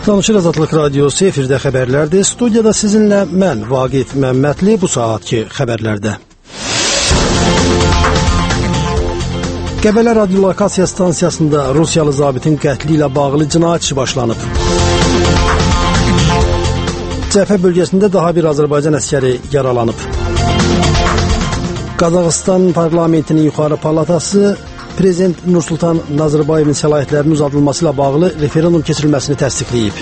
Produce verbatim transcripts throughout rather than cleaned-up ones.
Danışır Azadlıq Radiosu efirdə xəbərlərdir. Studiyada sizinlə mən Vaqif Məmmədli bu saatki xəbərlərdə. Qəbələ radiolokasiya stansiyasında Rusiyalı zabitin qətli ilə bağlı cinayət işi başlanıb. Cəbhə bölgəsində daha bir Azərbaycan əskəri yaralanıb. Qazaxıstan parlamentinin yuxarı palatası Prezident Nursultan Nazarbayevin səlahiyyətlərinin uzadılması ilə bağlı referendum keçirilməsini təsdiqləyib.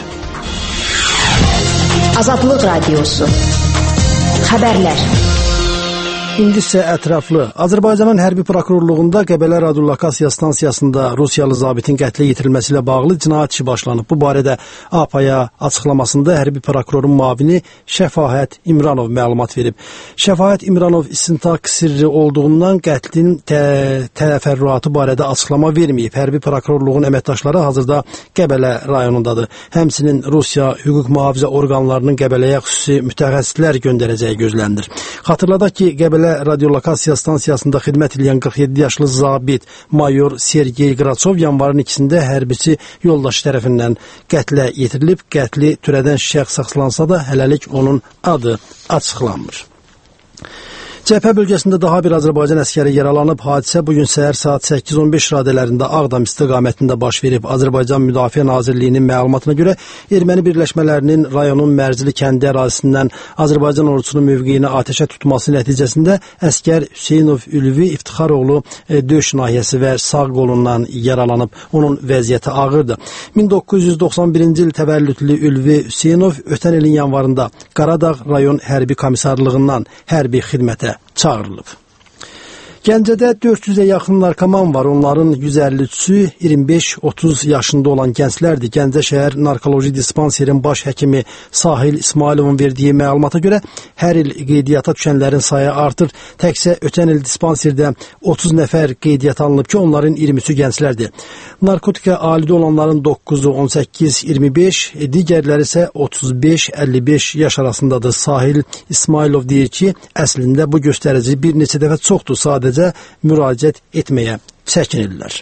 Azadlıq Radiosu xəbərlər. İndi isə ətraflı. Azərbaycanın hərbi prokurorluğunda Qəbələ radiolokasiya stansiyasında Rusiyalı zabitin qətlə yetirilməsi ilə bağlı cinayət işi başlanıb. Bu barədə A P A-ya açıqlamasında hərbi prokurorun müavini Şəfaət İmranov məlumat verib. Şəfaət İmranov istintaq sirri olduğundan qətlin tə təfərrüatı barədə açıqlama verməyib. Hərbi prokurorluğun əməkdaşları hazırda Qəbələ rayonundadır. Həmçinin Rusiya hüquq mühafizə orqanlarının Qəbələyə xüsusi mütəxəssislər göndərəcəyi gözlənilir. Xatırladaq ki, Qəbələ radiolokasiya stansiyasında xidmət edən qırx yeddi yaşlı zabit mayor Sergey Qraçov yanvarın ikisində hərbiçi yoldaşı tərəfindən qətlə yetirilib. Qətli törədən şəxs saxlansa da hələlik onun adı açıqlanmır. Cəbhə bölgəsində daha bir Azərbaycan əskəri yaralanıb. Hadisə bugün səhər saat səkkiz on beş radələrində Ağdam istiqamətində baş verib. Azərbaycan Müdafiə Nazirliyinin məlumatına görə erməni birləşmələrinin rayonun Mərzili kəndi ərazisindən Azərbaycan ordusunun mövqeyini atəşə tutması nəticəsində əskər Hüseynov Ülvi İftixaroğlu e, döş nahiyəsi və sağ qolundan yaralanıb. Onun vəziyyəti ağırdır. min doqquz yüz doxsan birinci il təvəllüdlü Ülvi Hüseynov ötən ilin yanvarında Qaradağ rayon hərbi komissarlığından hərbi xidmətə çağırılıb. Gəncədə dörd yüzə yaxın narkoman var. Onların yüz əlli üçü iyirmi beş otuz yaşında olan gənclərdir. Gəncə şəhər narkoloji dispanserin baş həkimi Sahil İsmailovun verdiyi məlumata görə hər il qeydiyyata düşənlərin sayı artır. Təkcə ötən il dispanserdə otuz nəfər qeydiyyata alınıb ki, onların iyirmi üçü gənclərdir. Narkotika alidə olanların doqquzu on səkkiz iyirmi beş, digərləri isə otuz beş əlli beş yaş arasındadır. Sahil İsmailov deyir ki, əslində bu göstərici bir neçə dəfə çoxdur, sadəcə müraciət etməyə çəkinirlər.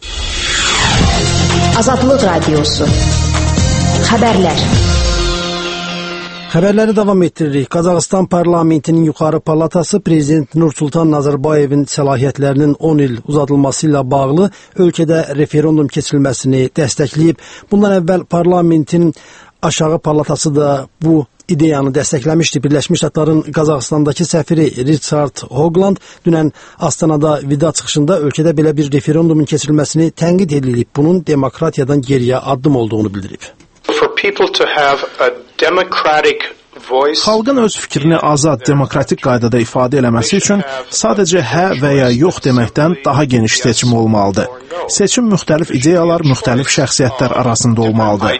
Azadlıq Radiosu xəbərlər. Xəbərləri davam etdiririk. Qazaxıstan parlamentinin yuxarı palatası Prezident Nursultan Nazarbayevin səlahiyyətlərinin on il uzadılması ilə bağlı ölkədə referendum keçirilməsini dəstəkləyib. Bundan əvvəl parlamentin aşağı palatası da bu ideyanı dəstəkləmişdi. Birləşmiş Ştatların Qazaxıstandakı səfiri Richard Hoagland dünən Astanada vida çıxışında ölkədə belə bir referendumun keçirilməsini tənqid edilib. Bunun demokratiyadan geriyə addım olduğunu bildirib. Xalqın öz fikrini azad, demokratik qaydada ifadə eləməsi üçün sadəcə hə və ya yox deməkdən daha geniş seçim olmalıdır. Seçim müxtəlif ideyalar, müxtəlif şəxsiyyətlər arasında olmalıdır.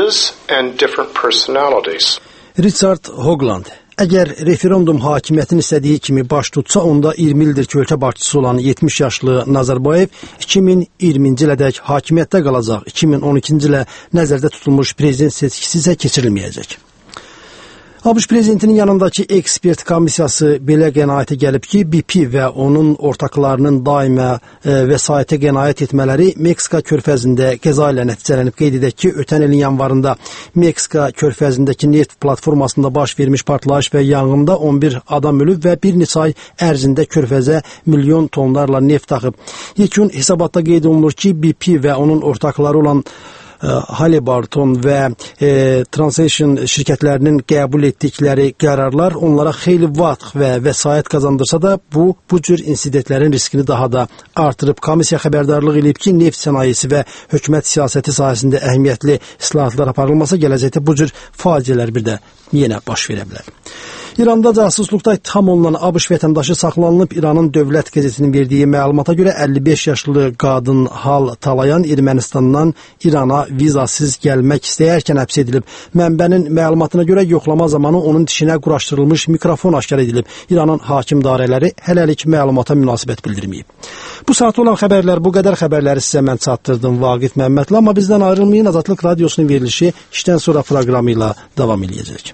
Richard Hoagland: Əgər referendum hakimiyyətin istədiyi kimi baş tutsa, onda iyirmi ildir ki, ölkə başçısı olan yetmiş yaşlı Nazarbayev iki min iyirminci ilədək hakimiyyətdə qalacaq. iki min on ikinci ilə nəzərdə tutulmuş prezident seçkisi isə keçirilməyəcək. ABŞ prezidentinin yanındakı ekspert komissiyası belə qənaətə gəlib ki, B P və onun ortaqlarının daimə e, vəsaitə qənaət etmələri Meksika körfəzində qəza ilə nəticələnib. Qeyd edək ki, ötən ilin yanvarında Meksika körfəzindəki neft platformasında baş vermiş partlayış və yanğında on bir adam ölüb və bir neçə ay ərzində körfəzə milyon tonlarla neft axıb. Yekun hesabatda qeyd olunur ki, B P və onun ortaqları olan Halliburton və e, Transocean şirkətlərinin qəbul etdikləri qərarlar onlara xeyli vaxt və vəsait qazandırsa da bu, bu cür insidentlərin riskini daha da artırıb. Komissiya xəbərdarlıq edib ki, neft sənayesi və hökumət siyasəti sahəsində əhəmiyyətli islahatlar aparılmasa gələcəkdə bu cür faciələr bir də yenə baş verə bilər. İranda casusluqda ittiham olunan ABŞ vətəndaşı saxlanılıb. İranın dövlət qəzetinin verdiyi məlumata görə əlli beş yaşlı qadın Hal Talayan Ermənistandan İrana vizasız gəlmək istəyərkən həbs edilib. Mənbənin məlumatına görə yoxlama zamanı onun dişinə quraşdırılmış mikrofon aşkar edilib. İranın hakim dairələri hələlik məlumata münasibət bildirməyib. Bu saat olan xəbərlər bu qədər. Xəbərləri sizə mən çatdırdım, Vaqif Məmmədli. Amma bizdən ayrılmayın, Azadlıq Radiosunun verilişi işdən sonra proqramı ilə davam edəcək.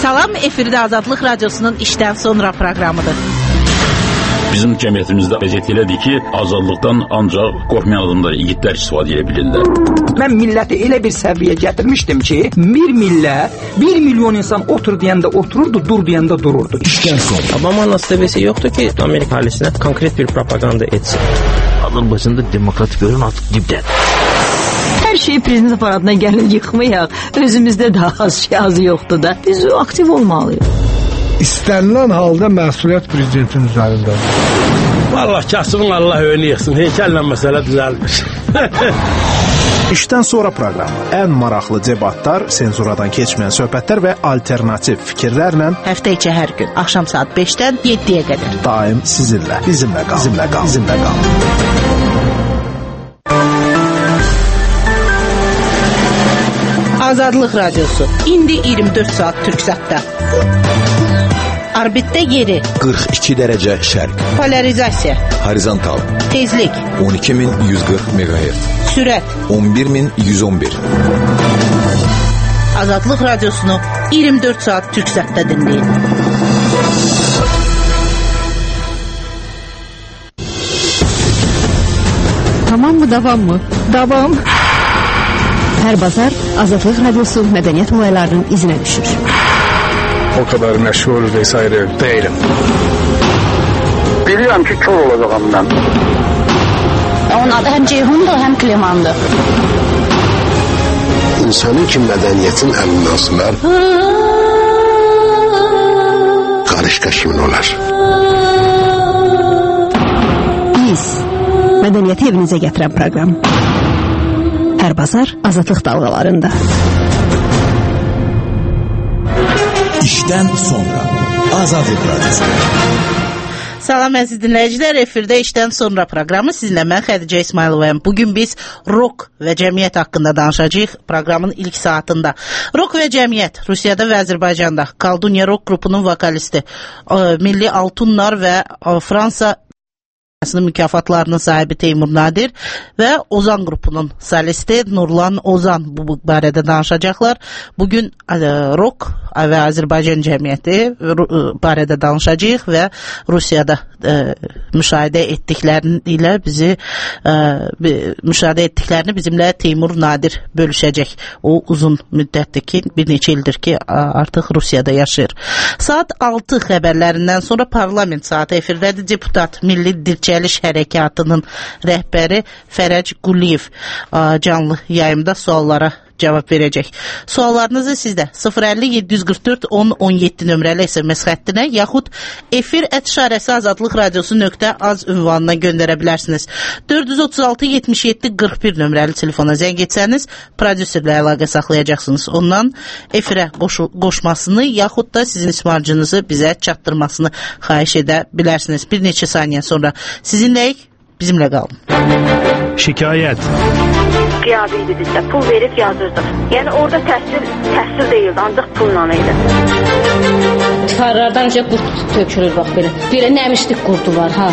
Salam, efirdə Azadlıq Radiosunun işdən sonra proqramıdır. Bizim cəmiyyətimizdə vəziyyət elədir ki, azadlıqdan ancaq qorxmayan adamlar, igidlər istifadə edə bilirlər. Mən milləti elə bir səviyyə gətirmişdim ki, bir millət, bir milyon insan otur deyəndə otururdu, dur deyəndə dururdu. İşdən sonra. Obama nasibəsi yoxdur ki, Amerika ailəsinə konkret bir propaganda etsin. Azərbaycanda demokrat görün artıq dibdədir. Hər şey prezident aparatına gəlib yıxmayaq. Özümüzdə daha az şey azı yoxdur da. Biz aktiv olmalıyıq. İstənilən halda məsuliyyət prezidentin üzərindədir. Vallahi kasıbın Allah önü yıxsın. Heykəllə məsələ düzəlmiş. İşdən sonra proqramı ən maraqlı debatlar, senzuradan keçməyən söhbətlər və alternativ fikirlərlə həftə içi hər gün axşam saat beşdən yeddiyə qədər daim sizinlə, bizimlə qal, bizimlə qal, bizimlə qal. Azadlıq Radiosu indi iyirmi dörd saat Türksatda. Orbitdə yeri qırx iki dərəcə şərq. Polarizasiya Horizontal tezlik on iki min yüz qırx meqahertz. Sürət on bir min yüz on bir. Azadlıq Radiosunu iyirmi dörd saat Türksatda dinləyin. Tamam mı, davam mı? Davam. Hər bazar Azadlıq Radiosu mədəniyyət olaylarının izinə düşür. O kadar məşhur vesaire değilim. Biliyorum ki kör olacağım ben. Onun adı hem Ceyhun'dur hem Kliman'dır. İnsanın ki mədəniyyətin əlindən asılar, qarışqa kimin olar? Biz, mədəniyyəti evinizə gətirən proqram. Hər bazar Azadlıq dalğalarında. İşdən sonra Azadlıq Radiosu. Salam əziz dinləyicilər, efirdə işdən sonra proqramı sizinlə mən Xədicə İsmayılovayam. Bugün biz rock və cəmiyyət haqqında danışacağıq proqramın ilk saatında. Rock və cəmiyyət Rusiyada və Azərbaycanda Kaldunya rock qrupunun vokalisti, Milli Altunlar və Fransa mükafatlarının sahibi Teymur Nadir və Ozan qrupunun solisti Nurlan Ozan bu barədə danışacaqlar. Bugün rock və Azərbaycan cəmiyyəti barədə danışacağıq və Rusiyada e, müşahidə etdiklərini ilə bizi e, müşahidə etdiklərini bizimlə Teymur Nadir bölüşəcək. O uzun müddətdir ki, bir neçə ildir ki, artıq Rusiyada yaşayır. Saat altı xəbərlərindən sonra parlament saatı efirdədir. Deputat Milli Dirçəliş Hərəkatının rəhbəri Fərəc Quliyev canlı yayımda suallara cavab verəcək. Suallarınızı sizdə sıfır əlli yeddi yüz qırx dörd on on yeddi nömrəli S M S xəttinə yaxud efir ət işarəsi azadlıq radiosu nöqtə az ünvanına göndərə bilərsiniz. dörd yüz otuz altı yetmiş yeddi qırx bir nömrəli telefona zəng etsəniz, prodüserlə əlaqə saxlayacaqsınız. Ondan efirə qoşu, qoşmasını yaxud da sizin ismarcınızı bizə çatdırmasını xahiş edə bilərsiniz. Bir neçə saniyə sonra sizinləyik, bizimlə qalın. Şikayət qiyabi idi bizdə. Pul verib yazırdıq. Yəni orada təhsil, təhsil deyildi, ancaq pulla idi. Tifarlardan necə qurt tökülür, bax belə. Belə nəmişlik qurdu var, ha.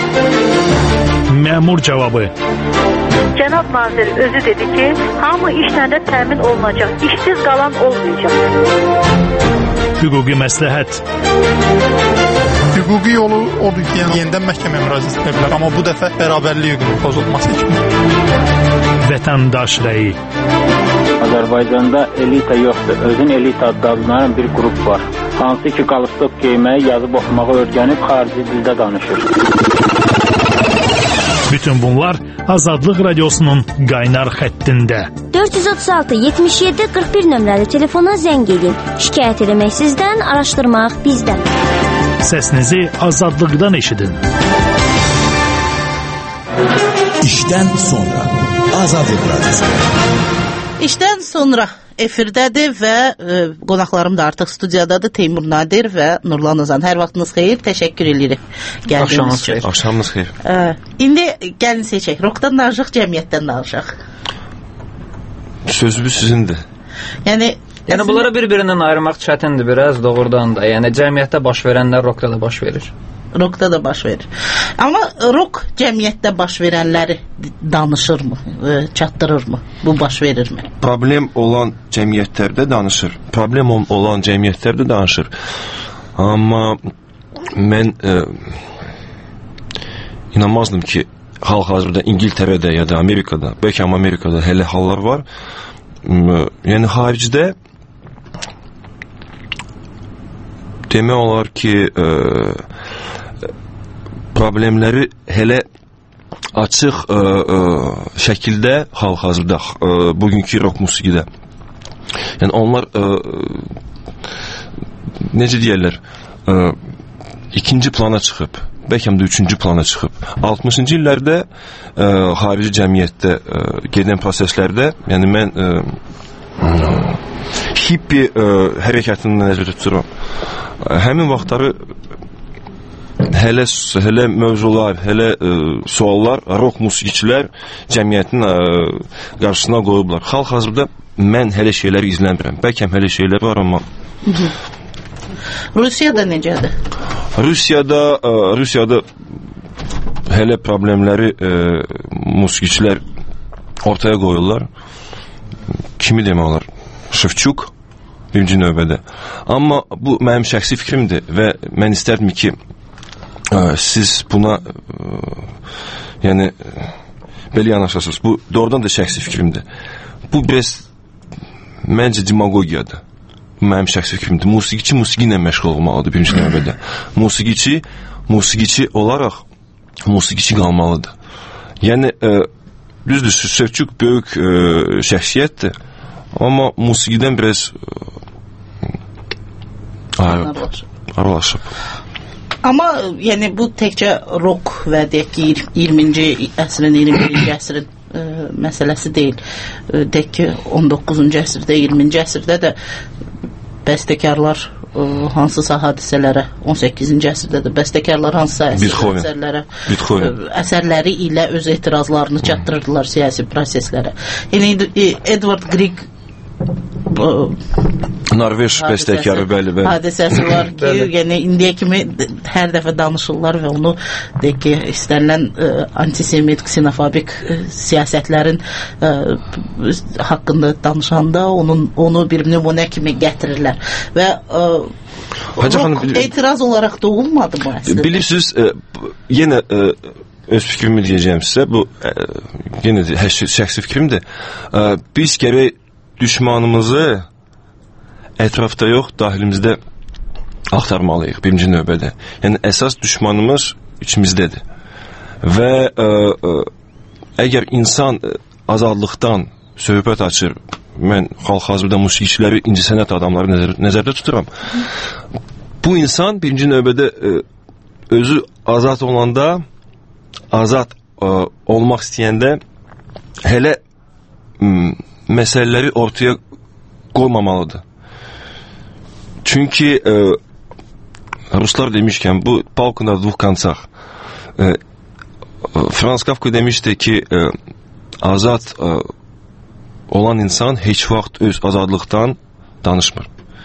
Məmur cavabı. Cənab nazir özü dedi ki, hamı işlərdə təmin olunacaq, işsiz qalan olmayacaq. Hüquqi məsləhət. Hüquqi yolu odur ki, yəni yenidən məhkəməyə müraciət edə bilər, amma bu dəfə bərabərlik hüququnun pozulması üçün. Vətəndaş rəyi. Azərbaycanda elita yoxdur. Özün elita adlanan bir qrup var. Hansı ki, qalstok geyməyi, yazıb oxumağı öyrənib xarici dildə danışır. Bütün bunlar Azadlıq Radiosunun qaynar xəttində. dörd yüz otuz altı yetmiş yeddi qırx bir nömrəli telefona zəng edin. Şikayət eləmək sizdən, araşdırmaq bizdən. Səsinizi azadlıqdan eşidin. İşdən sonra Azadlıq Radiosu. İşdən sonra efirdədir və e, qonaqlarım da artıq studiyadadır. Teymur Nadir və Nurlan Ozan. Hər vaxtınız xeyir, təşəkkür edirik gəldiyiniz üçün. Axşamınız xeyir. E, indi gəlin seçək. Rockdan danışaq, cəmiyyətdən danışaq. Sözü sizindir. Yəni Yəni bunları bir-birindən ayırmaq çətindir biraz doğrudan da. Yəni cəmiyyətdə baş verənlər rockda da baş verir. Rockda da baş verir. Amma rock cəmiyyətdə baş verənləri danışırmı, çatdırırmı? Bu baş verirmi? Problem olan cəmiyyətlərdə danışır. Problem olan cəmiyyətlərdə danışır. Amma mən e, inanmazdım ki, hal-hazırda İngiltərədə ya da Amerikada, bəlkə Amerikada hələ hallar var. Yəni xaricdə demək olar ki, e, problemləri hələ açıq ə, ə, şəkildə hal-hazırda ə, bugünkü rock musiqidə. Yəni onlar ə, necə deyirlər, ə, ikinci plana çıxıb, bəlkə də üçüncü plana çıxıb. altmışıncı illərdə ə, xarici cəmiyyətdə ə, gedən proseslərdə, yəni mən ə, hippi ə, hərəkətini nəzərdə tuturam. Həmin vaxtları hələ hələ mövzular, hələ ə, suallar rock musiqiçilər cəmiyyətin ə, qarşısına qoyublar. Hal-hazırda mən hələ şeyləri izləmirəm. Bəlkə hələ şeylər var, amma Rusiyada necədir? Rusiyada ə, Rusiyada hələ problemləri ə, musiqiçilər ortaya qoyurlar. Kimi demək olar? Şevçuk birinci növbədə. Amma bu mənim şəxsi fikrimdir və mən istərdim ki, siz buna yəni belə yanaşasınız. Bu doğrudan da şəxsi fikrimdir. Bu biraz məncə demagogiyadır. Bu mənim şəxsi fikrimdir. Musiqiçi musiqi ilə məşğul olmalıdır birinci növbədə. Musiqiçi musiqiçi olaraq musiqiçi qalmalıdır. Yəni e, düzdür, Şevçuk böyük e, şəxsiyyətdir. Amma musiqidən biraz aralaşıb. Amma yəni bu təkcə rock və deyək ki iyirminci əsrin, iyirmi birinci əsrin ə, məsələsi deyil. Ə, deyək ki on doqquzuncu əsrdə, iyirminci əsrdə də bəstəkarlar ə, hansısa hadisələrə, on səkkizinci əsrdə də bəstəkarlar hansısa əsərlərə, ə, əsərləri ilə öz etirazlarını çatdırırdılar siyasi proseslərə. Yəni Edward Grieg Norveç bəstəkarı, bəli, bəli. Hadisəsi var ki, yəni indiyə kimi hər dəfə danışırlar və onu deyək ki, istənilən ə, antisemit, ksenofobik ə, siyasətlərin ə, haqqında danışanda onun, onu bir nümunə kimi gətirirlər. Və ə, rock etiraz olaraq da olmadı bu əslində. Bilirsiniz, ə, yenə ə, öz fikrimi deyəcəyim sizə, bu ə, yenə də şəxsi fikrimdir. Ə, biz gərək düşmanımızı ətrafda yox, dahilimizdə axtarmalıyıq birinci növbədə. Yəni əsas düşmanımız içimizdədir. Və ə, ə, əgər insan azadlıqdan söhbət açır, mən hal-hazırda musiqiçiləri, incəsənət adamları nəzər, nəzərdə tuturam. Bu insan birinci növbədə ə, özü azad olanda, azad ə, olmaq istəyəndə hələ ə, məsələləri ortaya qoymamalıdır. Çünki e, Ruslar demişkən, bu palka na двух концах. E, Franz Kafka demişdi ki, e, azad e, olan insan heç vaxt öz azadlıqdan danışmır.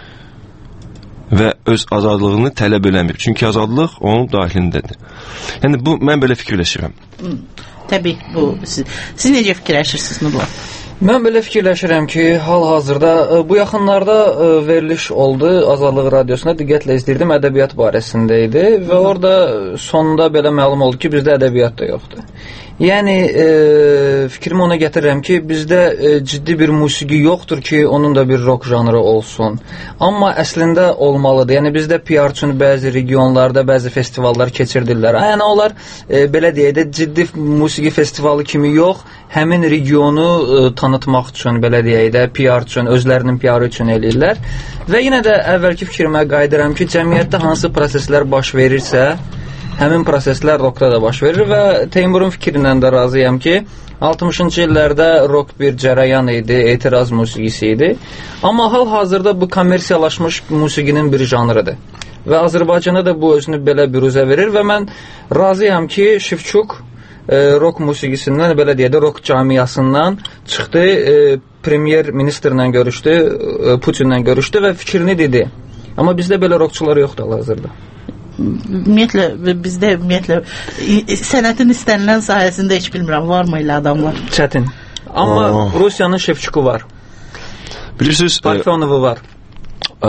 Və öz azadlığını tələb eləmir. Çünki azadlıq onun dahilindədir. Yəni, bu, mən belə fikirləşirəm. Hmm, təbii, bu, siz, siz necə fikirləşirsiniz, Nurla? Mən belə fikirləşirəm ki, hal-hazırda bu yaxınlarda veriliş oldu Azadlıq Radiosuna, diqqətlə izləyirdim, ədəbiyyat barəsində idi və orada sonunda belə məlum oldu ki, bizdə ədəbiyyat da yoxdur. Yəni, e, fikrimi ona gətirirəm ki, bizdə e, ciddi bir musiqi yoxdur ki, onun da bir rock janrı olsun. Amma əslində olmalıdır. Yəni, bizdə P R üçün bəzi regionlarda, bəzi festivallar keçirdirlər. Yəni, onlar, e, belə deyək də, ciddi musiqi festivalı kimi yox, həmin regionu e, tanıtmaq üçün, belə deyək də, P R üçün, özlərinin P R üçün eləyirlər. Və yenə də əvvəlki fikrimə qayıdıram ki, cəmiyyətdə hansı proseslər baş verirsə, həmin proseslər rockda da baş verir və Teymurun fikrindən də razıyam ki, altmışıncı illərdə rock bir cərəyan idi, etiraz musiqisi idi. Amma hal-hazırda bu kommersiyalaşmış musiqinin bir janrıdır. Və Azərbaycanda da bu özünü belə büruzə verir və mən razıyam ki, Şevçuk e, rock musiqisindən, belə deyək də, rock camiyasından çıxdı, e, premier ministerlə görüşdü, e, Putinlə görüşdü və fikrini dedi. Amma bizdə belə rockçular yoxdur hal-hazırda. ümumiyyətlə bizdə ümumiyyətlə sənətin istənilən sahəsində heç bilmirəm, varmı elə adamlar? Çətin. Amma oh. Rusiyanın Şevçuku var. Bilirsiniz, Parfenovu var. Ə,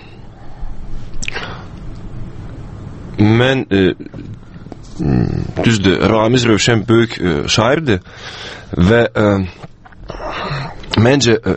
mən ə, düzdür, Ramiz Rövşən böyük ə, şairdir və ə, məncə ə,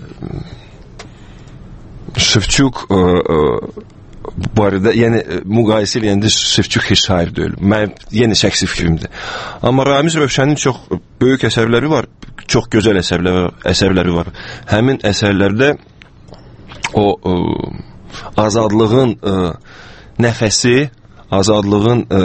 Şevçuk ə, ə, barədə, yəni müqayisə eləyəndə Şevçuk heç şair deyil. Mənim yenə şəxsi fikrimdir. Amma Ramiz Rövşənin çox böyük əsərləri var, çox gözəl əsərləri, əsərləri var. Həmin əsərlərdə o ə, azadlığın ə, nəfəsi, azadlığın ə,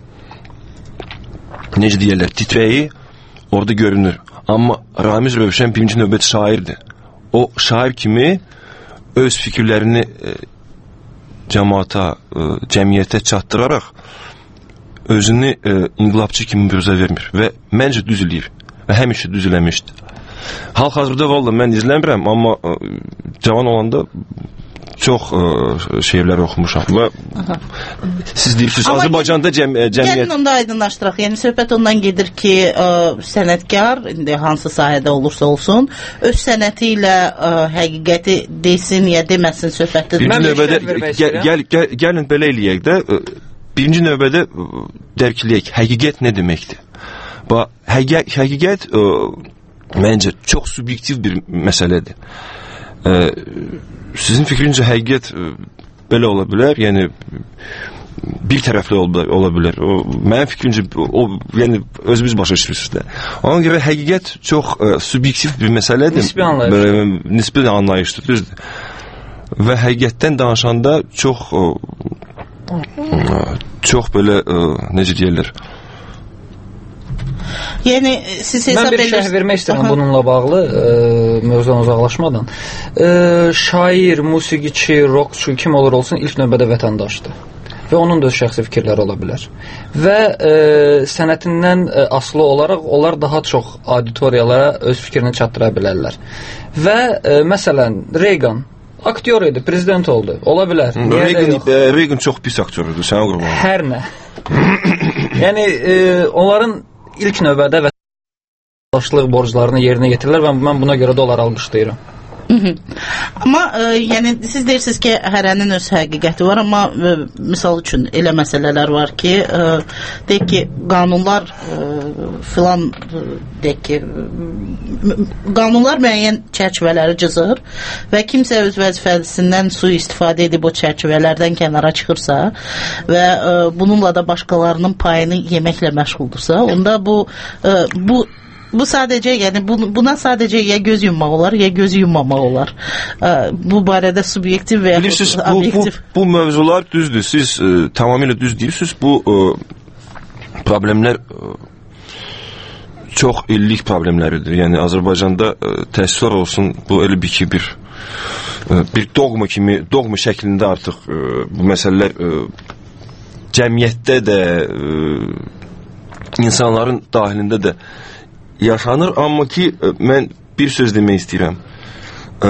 necə deyirlər, titrəyi orada görünür. Amma Ramiz Rövşən birinci növbət şairdir. O şair kimi öz fikirlərini ə, cəmaata, ə, cəmiyyətə çatdıraraq özünü ə, inqilabçı kimi büruzə vermir və məncə düz eləyir və həmişə düz eləmişdir. Hal-hazırda valla mən izləmirəm, amma ə, cavan olanda çox ə, şeirlər oxumuşam və aha. Siz deyirsiniz, Azərbaycanda cəm, cəmiyyət... Gəlin onda aydınlaşdıraq, yəni söhbət ondan gedir ki, ə, sənətkar, indi hansı sahədə olursa olsun, öz sənəti ilə ə, həqiqəti desin ya deməsin söhbətdir. Birinci növbədə, gəl, gəl, gəl, gəlin belə eləyək də, birinci növbədə dərkləyək, həqiqət nə deməkdir? Bax, həqiqət, həqiqət ə, məncə çox subyektiv bir məsələdir. Ə, Sizin fikrincə həqiqət belə ola bilər, yəni bir tərəfli ola bilər. O, mənim fikrincə o, yəni özümüz başa düşürsünüz də. Ona görə həqiqət çox ə, subyektiv bir məsələdir. Nisbi anlayış. Nisbi anlayışdır, düzdür. Və həqiqətdən danışanda çox ə, çox belə ə, necə deyirlər? Yəni siz hesab edirsiniz. Mən bir şərh vermək istəyirəm bununla bağlı, e, mövzudan uzaqlaşmadan. E, şair, musiqiçi, rockçu kim olur olsun ilk növbədə vətəndaşdır. Və onun da öz şəxsi fikirləri ola bilər. Və e, sənətindən e, asılı olaraq onlar daha çox auditoriyalara öz fikrini çatdıra bilərlər. Və e, məsələn Reagan aktyor idi, prezident oldu. Ola bilər. Reagan, e, Reagan çox pis aktyordur, sənə qurban. Hər nə. Yəni e, onların ilk növbədə vətəndaşlıq borclarını yerinə yetirirlər və mən buna görə də onları alqışlayıram. Hı -hı. Amma e, yəni siz deyirsiniz ki, hərənin öz həqiqəti var, amma e, misal üçün elə məsələlər var ki, e, deyək ki, qanunlar e, filan e, deyək ki, qanunlar müəyyən çərçivələri cızır və kimsə öz vəzifəsindən sui-istifadə edib o çərçivələrdən kənara çıxırsa və e, bununla da başqalarının payını yeməklə məşğuldursa, onda bu e, bu Bu sadəcə, yəni buna sadəcə ya göz yummaq olar, ya gözü yummamaq olar. Bu barədə subyektiv və ya obyektiv. Bu, bu mövzular düzdür. Siz e, tamamilə düz deyirsiniz. Bu e, problemlər e, çox illik problemləridir. Yəni Azərbaycanda e, təəssüflər olsun, bu elə bir ki bir e, bir dogma kimi, dogma şəklində artıq e, bu məsələlər e, cəmiyyətdə də e, insanların dahilində də yaşanır, amma ki mən bir söz demək istəyirəm. Ə,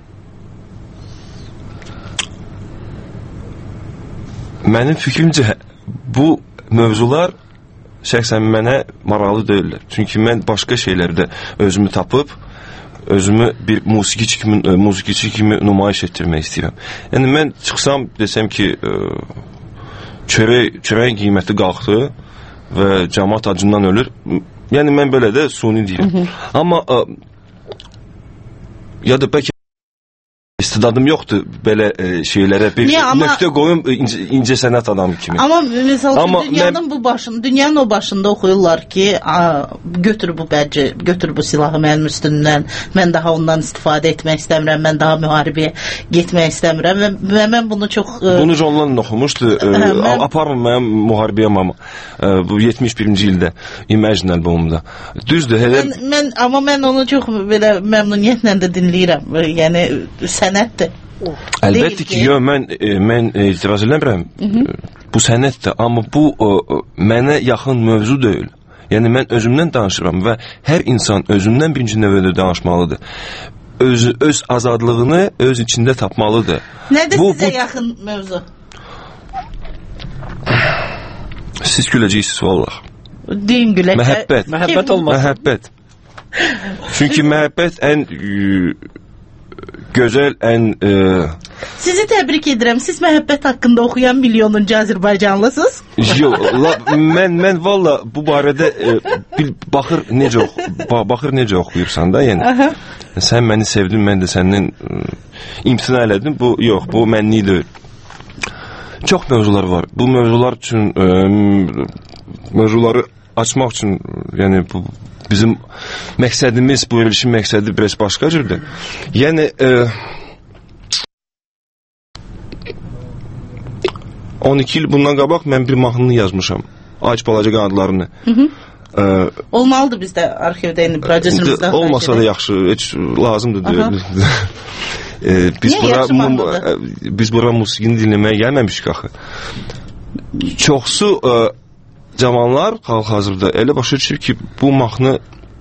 mənim fikrimcə bu mövzular şəxsən mənə maraqlı deyirlər. Çünki mən başqa şeylərdə özümü tapıb, özümü bir musiqiçi kimi, musiqiçi kimi nümayiş etdirmək istəyirəm. Yəni mən çıxsam, desəm ki, çörək, çörəyin qiyməti qalxdı və cəmaat acından ölür. Yəni mən belə də suni deyirəm. Hı -hı. Amma ə, ya da bəlkə istidadım yoxdur belə ə, şeylərə bir Niyə, amma, nöqtə qoyum incə, incə sənət adamı kimi. Amma məsəl üçün dünyanın mən, bu başında, dünyanın o başında oxuyurlar ki, a, götür bu bəlcə, götür bu silahı mənim üstündən, mən daha ondan istifadə etmək istəmirəm, mən daha müharibəyə getmək istəmirəm və, və mən bunu çox... Ə, bunu John Lennon oxumuşdu, ə, mən, aparmam mənim müharibəyə mama, ə, bu yetmiş birinci ildə Imagine albomunda. Düzdür, elə... Mən, mən, amma mən onu çox belə məmnuniyyətlə də dinləyirəm, yəni sənətdir. Əlbəttə ki, yox, mən, mən etiraz eləmirəm, bu sənətdir, amma bu o, mənə yaxın mövzu deyil. Yəni mən özümdən danışıram və hər insan özündən birinci növbədə danışmalıdır. Öz, öz azadlığını öz içində tapmalıdır. Nədir bu, sizə bu... yaxın mövzu? Siz güləcəksiniz vallah. Deyin gülək. Məhəbbət. Məhəbbət olmaz. Məhəbbət. Çünki məhəbbət ən e, gözəl, ən... E... Sizi təbrik edirəm. Siz məhəbbət haqqında oxuyan milyonuncu Azərbaycanlısınız. Yox, mən, mən valla bu barədə e, bil, baxır necə oxu, baxır necə oxuyursan da, yəni. Aha. Sən məni sevdin, mən də səndən e, imtina elədim. Bu, yox, bu mənlik deyil. Çox mövzular var. Bu mövzular üçün, e, mövzuları açmaq üçün, yəni bu bizim məqsədimiz, bu verilişin məqsədi biraz başqa cürdür. Yəni, e, on iki il bundan qabaq mən bir mahnını yazmışam. Ayç balaca qanadlarını. Hı -hı. E, Olmalıdır bizdə arxivdə, indi prodüserimizdə. Olmasa da yaxşı, heç lazımdır. e, biz, bura, biz bura musiqini dinləməyə gəlməmişik axı. Çoxsu... E, Cavanlar hal-hazırda elə başa düşür ki, bu mahnı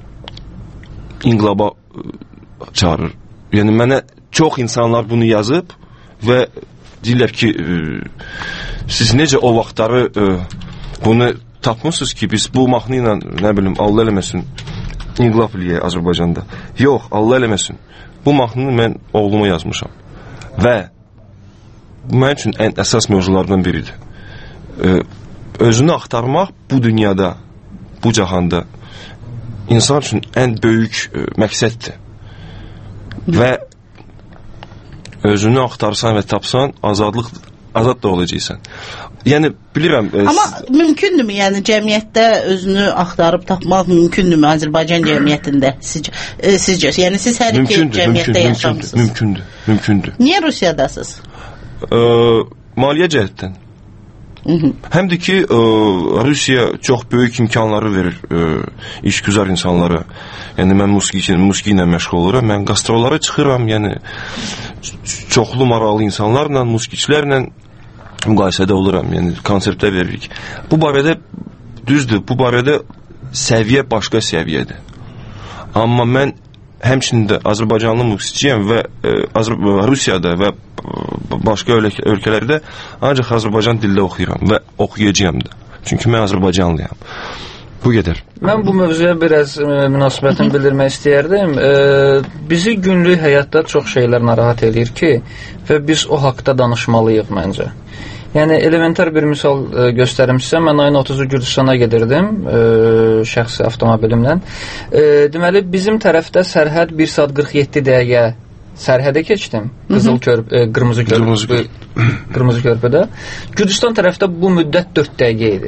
inqilaba çağırır. Yəni mənə çox insanlar bunu yazıb və deyirlər ki, e, siz necə o vaxtları e, bunu tapmışsınız ki, biz bu mahnı ilə, nə bilim, Allah eləməsin, inqilab eləyək Azərbaycanda. Yox, Allah eləməsin. Bu mahnını mən oğluma yazmışam. Və bu mənim üçün ən əsas mövzulardan biridir. E, Özünü axtarmaq bu dünyada, bu cahanda insan üçün ən böyük e, məqsəddir. Və özünü axtarsan və tapsan, azadlıq, azad da olacaqsan. Yəni, bilirəm... E, Amma mümkündürmü, yəni cəmiyyətdə özünü axtarıb tapmaq mümkündürmü Azərbaycan cəmiyyətində sizcə? E, sizcə? Yəni, siz hər iki cəmiyyətdə yaşamısınız. Mümkündür, mümkündür. Niyə Rusiyadasınız? E, maliyyə cəhətdən. Hı -hı. Həm də ki, e, Rusiya çox böyük imkanları verir e, işgüzar insanlara. Yəni, mən musiqi, musiqi ilə məşğul oluram, mən qastrollara çıxıram, yəni çoxlu maraqlı insanlarla, musiqiçilərlə müqayisədə oluram, yəni konsertlər veririk. Bu barədə, düzdür, bu barədə səviyyə başqa səviyyədir. Amma mən həmçində Azərbaycanlı musiqiciyəm və e, Rusiyada və başqa ölkələrdə ancaq Azərbaycan dildə oxuyuram və oxuyacağım da. Çünki mən Azərbaycanlıyam. Bu qədər. Mən bu mövzuya biraz e, münasibətimi bildirmək istəyərdim. E, bizi günlük həyatda çox şeylər narahat edir ki, və biz o haqda danışmalıyıq məncə. Yəni, elementar bir misal e, göstərim sizə. Mən ayın otuzu Gürcüstana gedirdim, e, şəxsi avtomobilimlə. E, deməli, bizim tərəfdə sərhəd bir saat qırx yeddi dəqiqə sərhədə keçdim. Qızıl körp, e, qırmızı körpü, qırmızı körpüdə. Gürcüstan tərəfdə bu müddət dörd dəqiqə idi.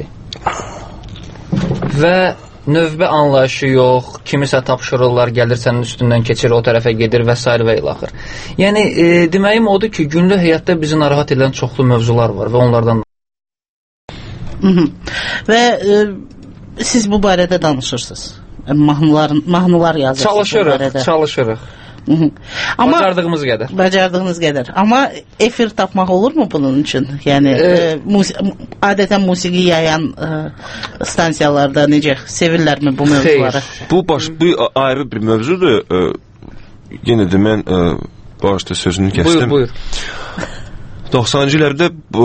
Və növbə anlayışı yox, kimisə tapşırırlar, gəlir sənin üstündən keçir, o tərəfə gedir və s. və ilaxır. Yəni, e, deməyim odur ki, günlük həyatda bizi narahat edən çoxlu mövzular var və onlardan... Hı -hı. Və e, siz bu barədə danışırsınız. Mahnılar, mahnılar yazırsınız. Çalışırıq, çalışırıq. Hı -hı. Amma, bacardığımız qədər. Bacardığınız qədər. Amma efir tapmaq olur mu bunun üçün? Yəni, e, e, musi adətən musiqi yayan e, stansiyalarda necə sevirlərmi bu mövzuları? Bu, baş, bu ayrı bir mövzudur. E, yenə də mən e, başda sözünü kəstim. Buyur, buyur. doxsanıncı illərdə e,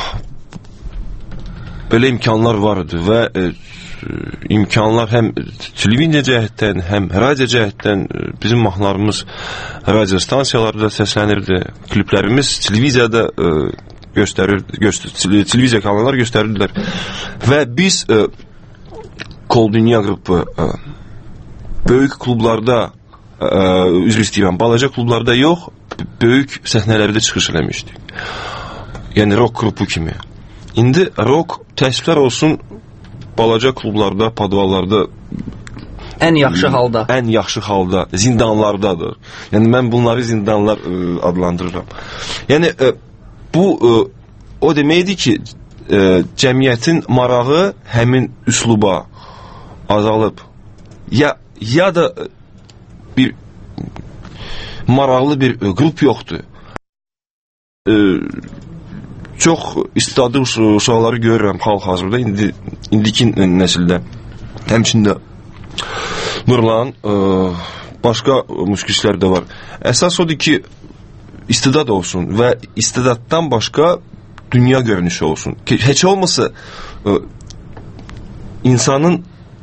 belə imkanlar vardı və e, imkanlar həm televiziya cəhətdən, həm radio cəhətdən bizim mahnılarımız radio stansiyalarda səslənirdi, kliplərimiz televiziyada e, göstərir, göstər, televiziya kanallar göstərirdilər və biz e, Kol Dünya qrupu e, böyük klublarda e, üzr istəyirəm, balaca klublarda yox, böyük səhnələrdə çıxış eləmişdik. Yəni rock qrupu kimi. İndi rock təəssüflər olsun balaca klublarda, podvallarda ən yaxşı halda, ən yaxşı halda, zindanlardadır. Yəni mən bunları zindanlar e, adlandırıram. Yəni e, bu e, o deməkdir ki, e, cəmiyyətin marağı həmin üsluba azalıb. Ya ya da bir maraqlı bir e, qrup yoxdur. E, Çox istedadlı uşaqları görürəm hal-hazırda, indi, indiki nəsildə. Həmçində Nurlan, e, başqa musiqiçilər də var. Əsas odur ki, istedad olsun və istedaddan başqa dünya görünüşü olsun. Heç olmasa e, insanın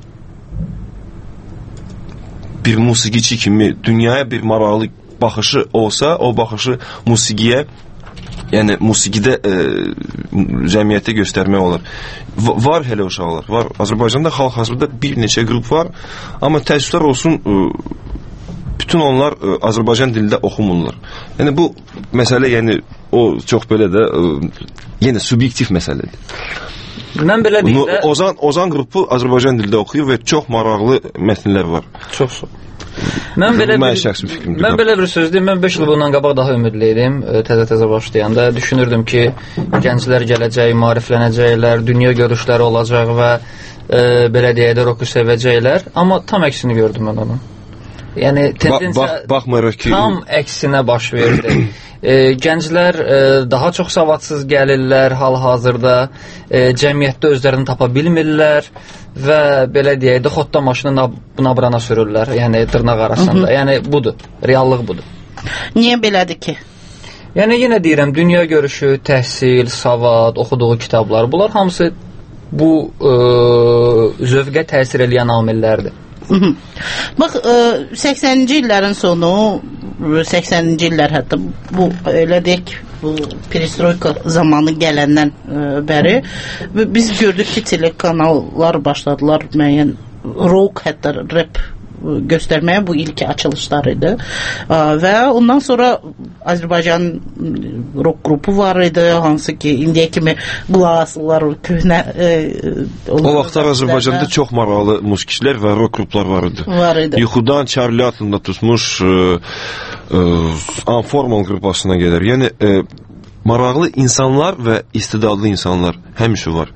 bir musiqiçi kimi dünyaya bir maraqlı baxışı olsa, o baxışı musiqiyə, yəni musiqidə e, cəmiyyətə göstərmək olar. V var hələ uşaqlar, var. Azərbaycanda hal-hazırda bir neçə qrup var, amma təəssüflər olsun, e, bütün onlar e, Azərbaycan dilində oxumurlar. Yəni bu məsələ, yəni o çox belə də e, yenə subyektiv məsələdir. Mən belə deyim. Ozan Ozan qrupu Azərbaycan dilində oxuyur və çox maraqlı mətnlər var. Çox sağ. Mən belə bir, mən belə bir söz deyim, mən beş il bundan qabaq daha ümidli idim, təzə-təzə başlayanda. Düşünürdüm ki, gənclər gələcək, maariflənəcəklər, dünya görüşləri olacaq və e, belə deyək də roku sevəcəklər. Amma tam əksini gördüm mən onun. Yəni, tendensiya bax, bax, ki... tam əksinə baş verdi. E, gənclər e, daha çox savadsız gəlirlər hal-hazırda, e, cəmiyyətdə özlərini tapa bilmirlər və belə deyək də xotda maşını nabrana sürürlər, yəni dırnaq arasında. Hı -hı. Yəni budur, reallıq budur. Niyə belədir ki? Yəni yenə deyirəm, dünya görüşü, təhsil, savad, oxuduğu kitablar, bunlar hamısı bu e, zövqə təsir edən amillərdir. Bax, səksəninci illərin sonu, səksəninci illər hətta bu, elə deyək, bu perestroyka zamanı gələndən bəri biz gördük ki, telekanallar başladılar müəyyən rock, hətta rap göstərməyə, bu ilk açılışlar idi və ondan sonra Azərbaycan rock qrupu var idi, hansı ki indiyə kimi qulaq asırlar köhnə e, o vaxtlar Azərbaycanda çox maraqlı musiqiçilər və rock qruplar var idi. Var idi. Yuxudan Charlie Atten'da tutmuş e, e, Unformal qrupasına qədər. Yəni e, maraqlı insanlar və istedadlı insanlar həmişə var.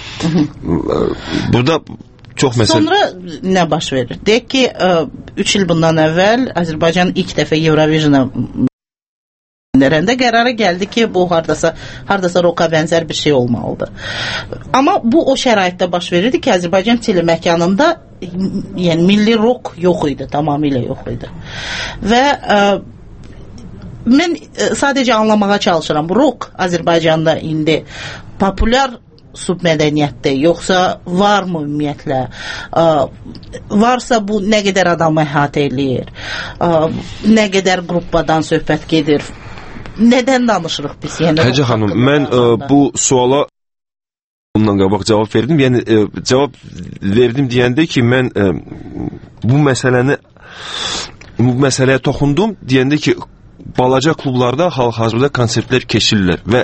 Burada çox məsələ... Sonra nə baş verir? Deyək ki, üç il bundan əvvəl Azərbaycan ilk dəfə Eurovision'a göndərəndə qərara gəldi ki, bu hardasa, hardasa roka bənzər bir şey olmalıdır. Amma bu o şəraitdə baş verirdi ki, Azərbaycan teleməkanında yəni milli rock yox idi, tamamilə yox idi. Və ə, mən sadəcə anlamağa çalışıram, rock Azərbaycanda indi populyar submədəniyyətdə, yoxsa varmı ümumiyyətlə? Varsa bu nə qədər adamı əhatə eləyir? Nə qədər qrupadan söhbət gedir? Nədən danışırıq biz? Yəni, Həcə xanım, mən ə, bu suala ondan qabaq cavab verdim. Yəni ə, cavab verdim deyəndə ki, mən ə, bu məsələni bu məsələyə toxundum deyəndə ki, balaca klublarda hal-hazırda konsertlər keçirirlər və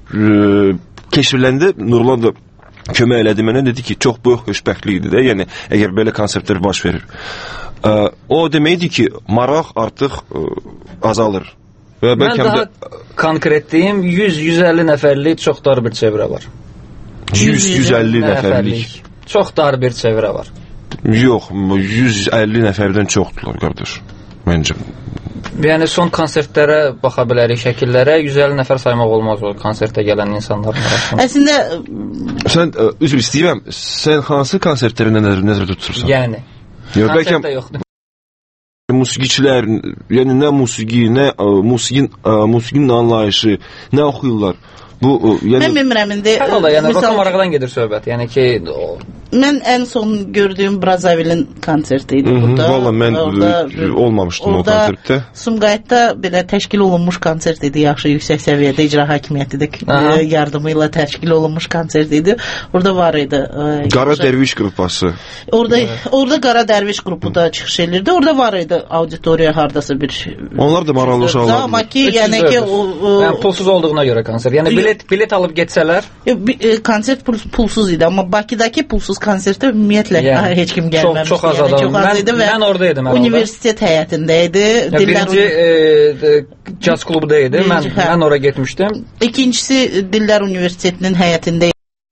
ə, keşfləndə Nurlan da kömək elədi mənə, dedi ki, çox böyük xoşbəxtlikdir də, yəni əgər belə konsertlər baş verir. Ə, o deməkdir ki, maraq artıq ə, azalır. Və mən daha də... konkret deyim, yüz yüz əlli nəfərlik çox dar bir çevrə var. yüz yüz əlli nəfərlik. Çox dar bir çevrə var. Yox, yüz əlli nəfərdən çoxdular, qardaş, məncə. Yəni son konsertlərə baxa bilərik, şəkillərə yüz əlli nəfər saymaq olmaz o konsertə gələn insanların arasında. Əslində sən ə, üzr istəyirəm, sən hansı konsertləri nəzərdə tutursan? Yəni. Yox, bəlkə konsertdə yoxdur. Musiqiçilər, yəni nə musiqi, nə ə, musiqin ə, musiqinin anlayışı, nə oxuyurlar? Bu ə, yəni mən bilmirəm indi. Hər halda yəni misal... maraqdan gedir söhbət. Yəni ki o... mən ən son gördüyüm Brazzavillin konserti idi burada. Valla mən orada, olmamışdım o konsertdə. Sumqayıtda belə təşkil olunmuş konsert idi, yaxşı yüksək səviyyədə icra hakimiyyəti də yardımı ilə təşkil olunmuş konsert idi. Orada var idi. E, Qara yaxşı... Dərviş qrupası. Orada evet. Orada Qara Dərviş qrupu da çıxış edirdi. Orada var idi auditoriya hardasa bir. Onlar da maraqlı uşaqlar. Amma ki, yəni ki o, o... yəni pulsuz olduğuna görə konsert. Yəni bilet bilet alıb getsələr, konsert pulsuz idi, amma Bakıdakı pulsuz konsertə ümumiyyətlə yəni, heç kim gəlməmişdi. Çox, çox az adam. Yəni, mən, və mən oradaydım. Universitet həyətində idi. Ya, birinci e, caz klubda idi. Mən, hə. mən oraya getmişdim. İkincisi Dillər Universitetinin həyətində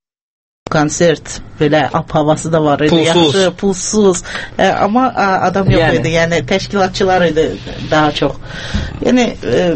konsert, belə ap havası da var idi. Pulsuz. Yaxşı, pulsuz. E, amma adam yox yəni. idi. Yəni təşkilatçılar idi daha çox. Yəni e,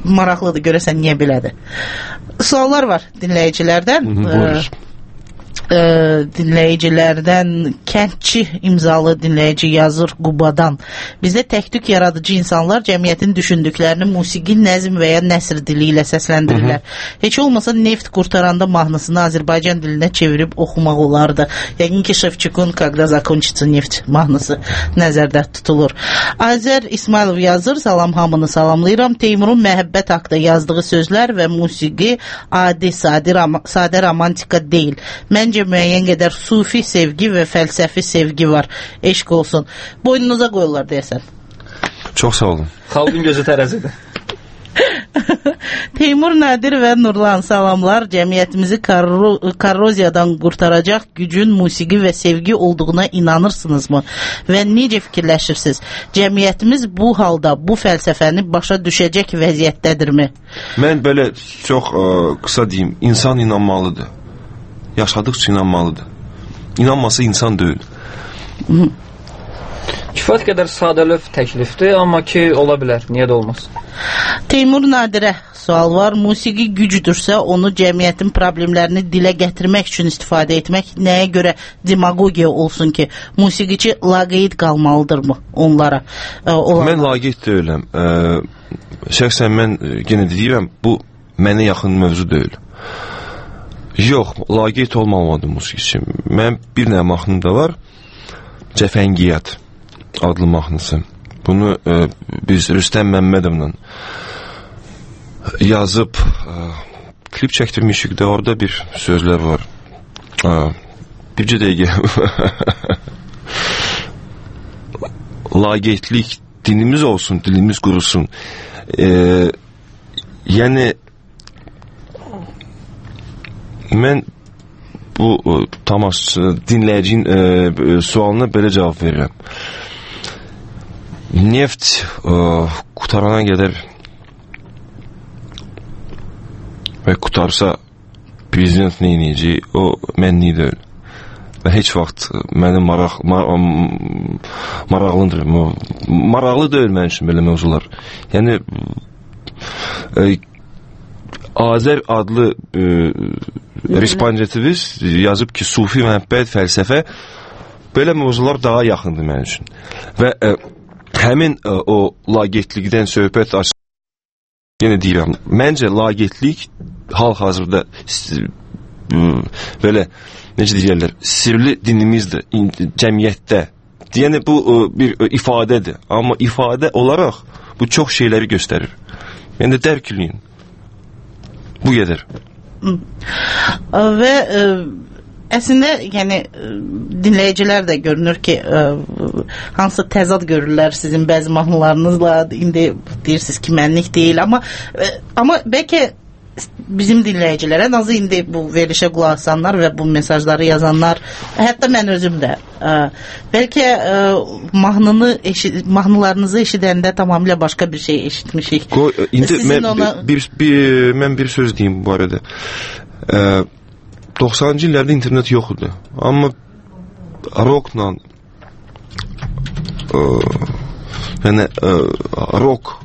maraqlıdır, görəsən niyə belədir. Suallar var dinləyicilərdən. Buyur. e, dinləyicilərdən kəndçi imzalı dinləyici yazır Qubadan. Bizdə tək-tük yaradıcı insanlar cəmiyyətin düşündüklərini musiqi, nəzm və ya nəsr dili ilə səsləndirirlər. Hı -hı. Heç olmasa Neft qurtaranda mahnısını Azərbaycan dilinə çevirib oxumaq olardı. Yəqin ki, Şevçukun Когда закончится нефть mahnısı nəzərdə tutulur. Azər İsmailov yazır, salam hamını salamlayıram. Teymurun məhəbbət haqqında yazdığı sözlər və musiqi adi, sadə, sadə romantika deyil. Məncə müəyyən qədər sufi sevgi və fəlsəfi sevgi var. Eşq olsun. Boynunuza qoyurlar deyəsən. Çox sağ olun. Xalqın gözü tərəzidir. Teymur Nadir və Nurlan salamlar. Cəmiyyətimizi kar- korroziyadan qurtaracaq gücün musiqi və sevgi olduğuna inanırsınızmı? Və necə fikirləşirsiniz? Cəmiyyətimiz bu halda bu fəlsəfəni başa düşəcək vəziyyətdədirmi? Mən belə çox ə, qısa deyim, insan inanmalıdır. Yaşadıqca inanmalıdır. İnanmasa insan deyil. Hı. Kifayət qədər sadəlöv təklifdir, amma ki, ola bilər, niyə də olmaz? Teymur Nadirə sual var. Musiqi gücdürsə, onu cəmiyyətin problemlərini dilə gətirmək üçün istifadə etmək nəyə görə demagogiya olsun ki? Musiqiçi laqeyd qalmalıdırmı onlara? Ə, mən laqeyd deyiləm. Ə, şəxsən mən yenə deyirəm, bu mənə yaxın mövzu deyil. Yox, laqeyd olmamalıdır musiqiçi. Mən bir nə mahnım da var, Cəfəngiyyat adlı mahnısı. Bunu e, biz Rüstəm Məmmədovla yazıb e, klip çəkdirmişik də, orada bir sözlər var. E, bircə dəqiqə laqeydlik dinimiz olsun, dilimiz qurusun. E, yəni mən bu e, tamaşaçı, dinləyicinin e, sualına belə cavab verirəm. Neft e, qutarana qədər və qutarsa prezident nə edəcək, o mənlik deyil. Və heç vaxt mənim maraq, mar maraqlıdır. Maraqlı deyil mənim üçün belə mövzular. Yəni e, Azər adlı e, respondentimiz yazıb ki, sufi məhəbbət, fəlsəfə belə mövzular daha yaxındır mənim üçün. Və e, həmin e, o laqeydlikdən söhbət aç. Yenə deyirəm, məncə laqeydlik hal-hazırda e, belə necə deyirlər, sirli dinimizdir cəmiyyətdə. Yəni bu e, bir e, ifadədir. Amma ifadə olaraq bu çox şeyləri göstərir. Yəni dərk eləyin. Bu qədər. Və ə, əslində yəni dinləyicilər də görünür ki, ə, hansı təzad görürlər sizin bəzi mahnılarınızla. İndi deyirsiniz ki, mənlik deyil, amma ə, amma bəlkə bizim dinləyicilərə, ən azı indi bu verilişə qulaq asanlar və bu mesajları yazanlar, hətta mən özüm də ə, bəlkə ə, mahnını eşit, mahnılarınızı eşidəndə tamamilə başqa bir şey eşitmişik. Qoy, indi mən, ona... bir, bir, mən bir söz deyim bu arada. Ə, doxsanıncı illərdə internet yox idi. Amma rockla ə, yəni ə, rock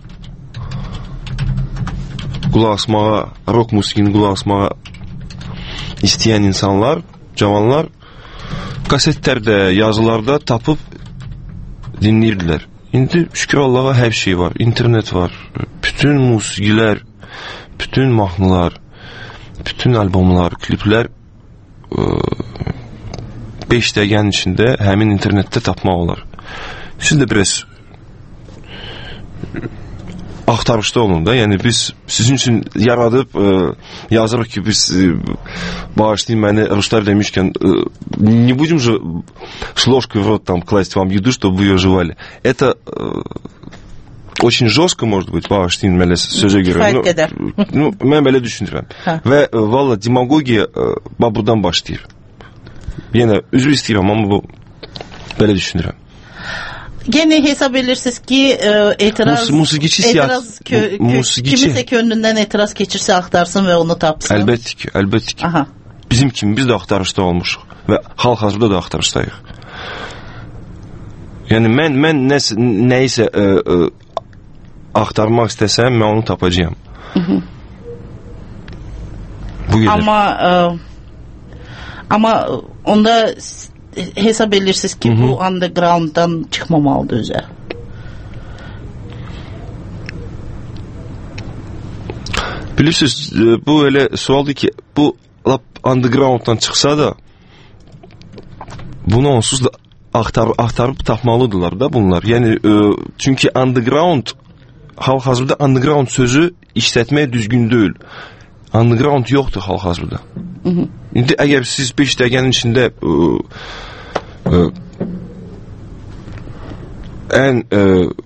qulaq asmağa, rock musiqini qulaq asmağa istəyən insanlar, cavanlar kasetlərdə, yazılarda tapıb dinləyirdilər. İndi şükür Allaha hər şey var. İnternet var. Bütün musiqilər, bütün mahnılar, bütün albomlar, kliplər beş dəqiqənin içində həmin internetdə tapmaq olar. Siz də biraz axtarışda olun da, yəni biz sizin üçün yaradıb e, yazırıq ki, biz e, bağışlayın məni, ruslar demişkən e, не будем же с ложкой в рот там класть вам еду, чтобы вы ее жевали. Это э, очень жестко, может быть, bağışlayın mənə sözə görə. Kifayət qədər. Ну, mən belə düşünürəm. Ha. Və e, valla demagogiya e, buradan başlayır. Yenə üzr istəyirəm, amma bu belə düşünürəm. Gene hesap edirsiniz ki e, etiraz, Mus etiraz kö, kö, kiminse gönlünden etiraz geçirse aktarsın ve onu tapsın. Elbette ki, elbette ki. Aha. Bizim kimi biz de aktarışta olmuşuq ve hal-hazırda da aktarışdayıq. Yani mən mən nə nəyisə e, e, aktarmaq istəsəm, mən onu tapacağam. Hı -hı. Bu qədər. Amma e, Amma onda hesab edirsiniz ki, Hı-hı. bu undergrounddan çıxmamalıdır özə. Bilirsiniz, bu elə sualdır ki, bu lap undergrounddan çıxsa da bunu onsuz da axtarıb, axtarıb tapmalıdırlar da bunlar. Yəni, e, çünki underground, hal-hazırda underground sözü işlətmək düzgün deyil. Underground yoxdur hal-hazırda. İndi əgər siz beş dəqiqənin içində e, e, ən e,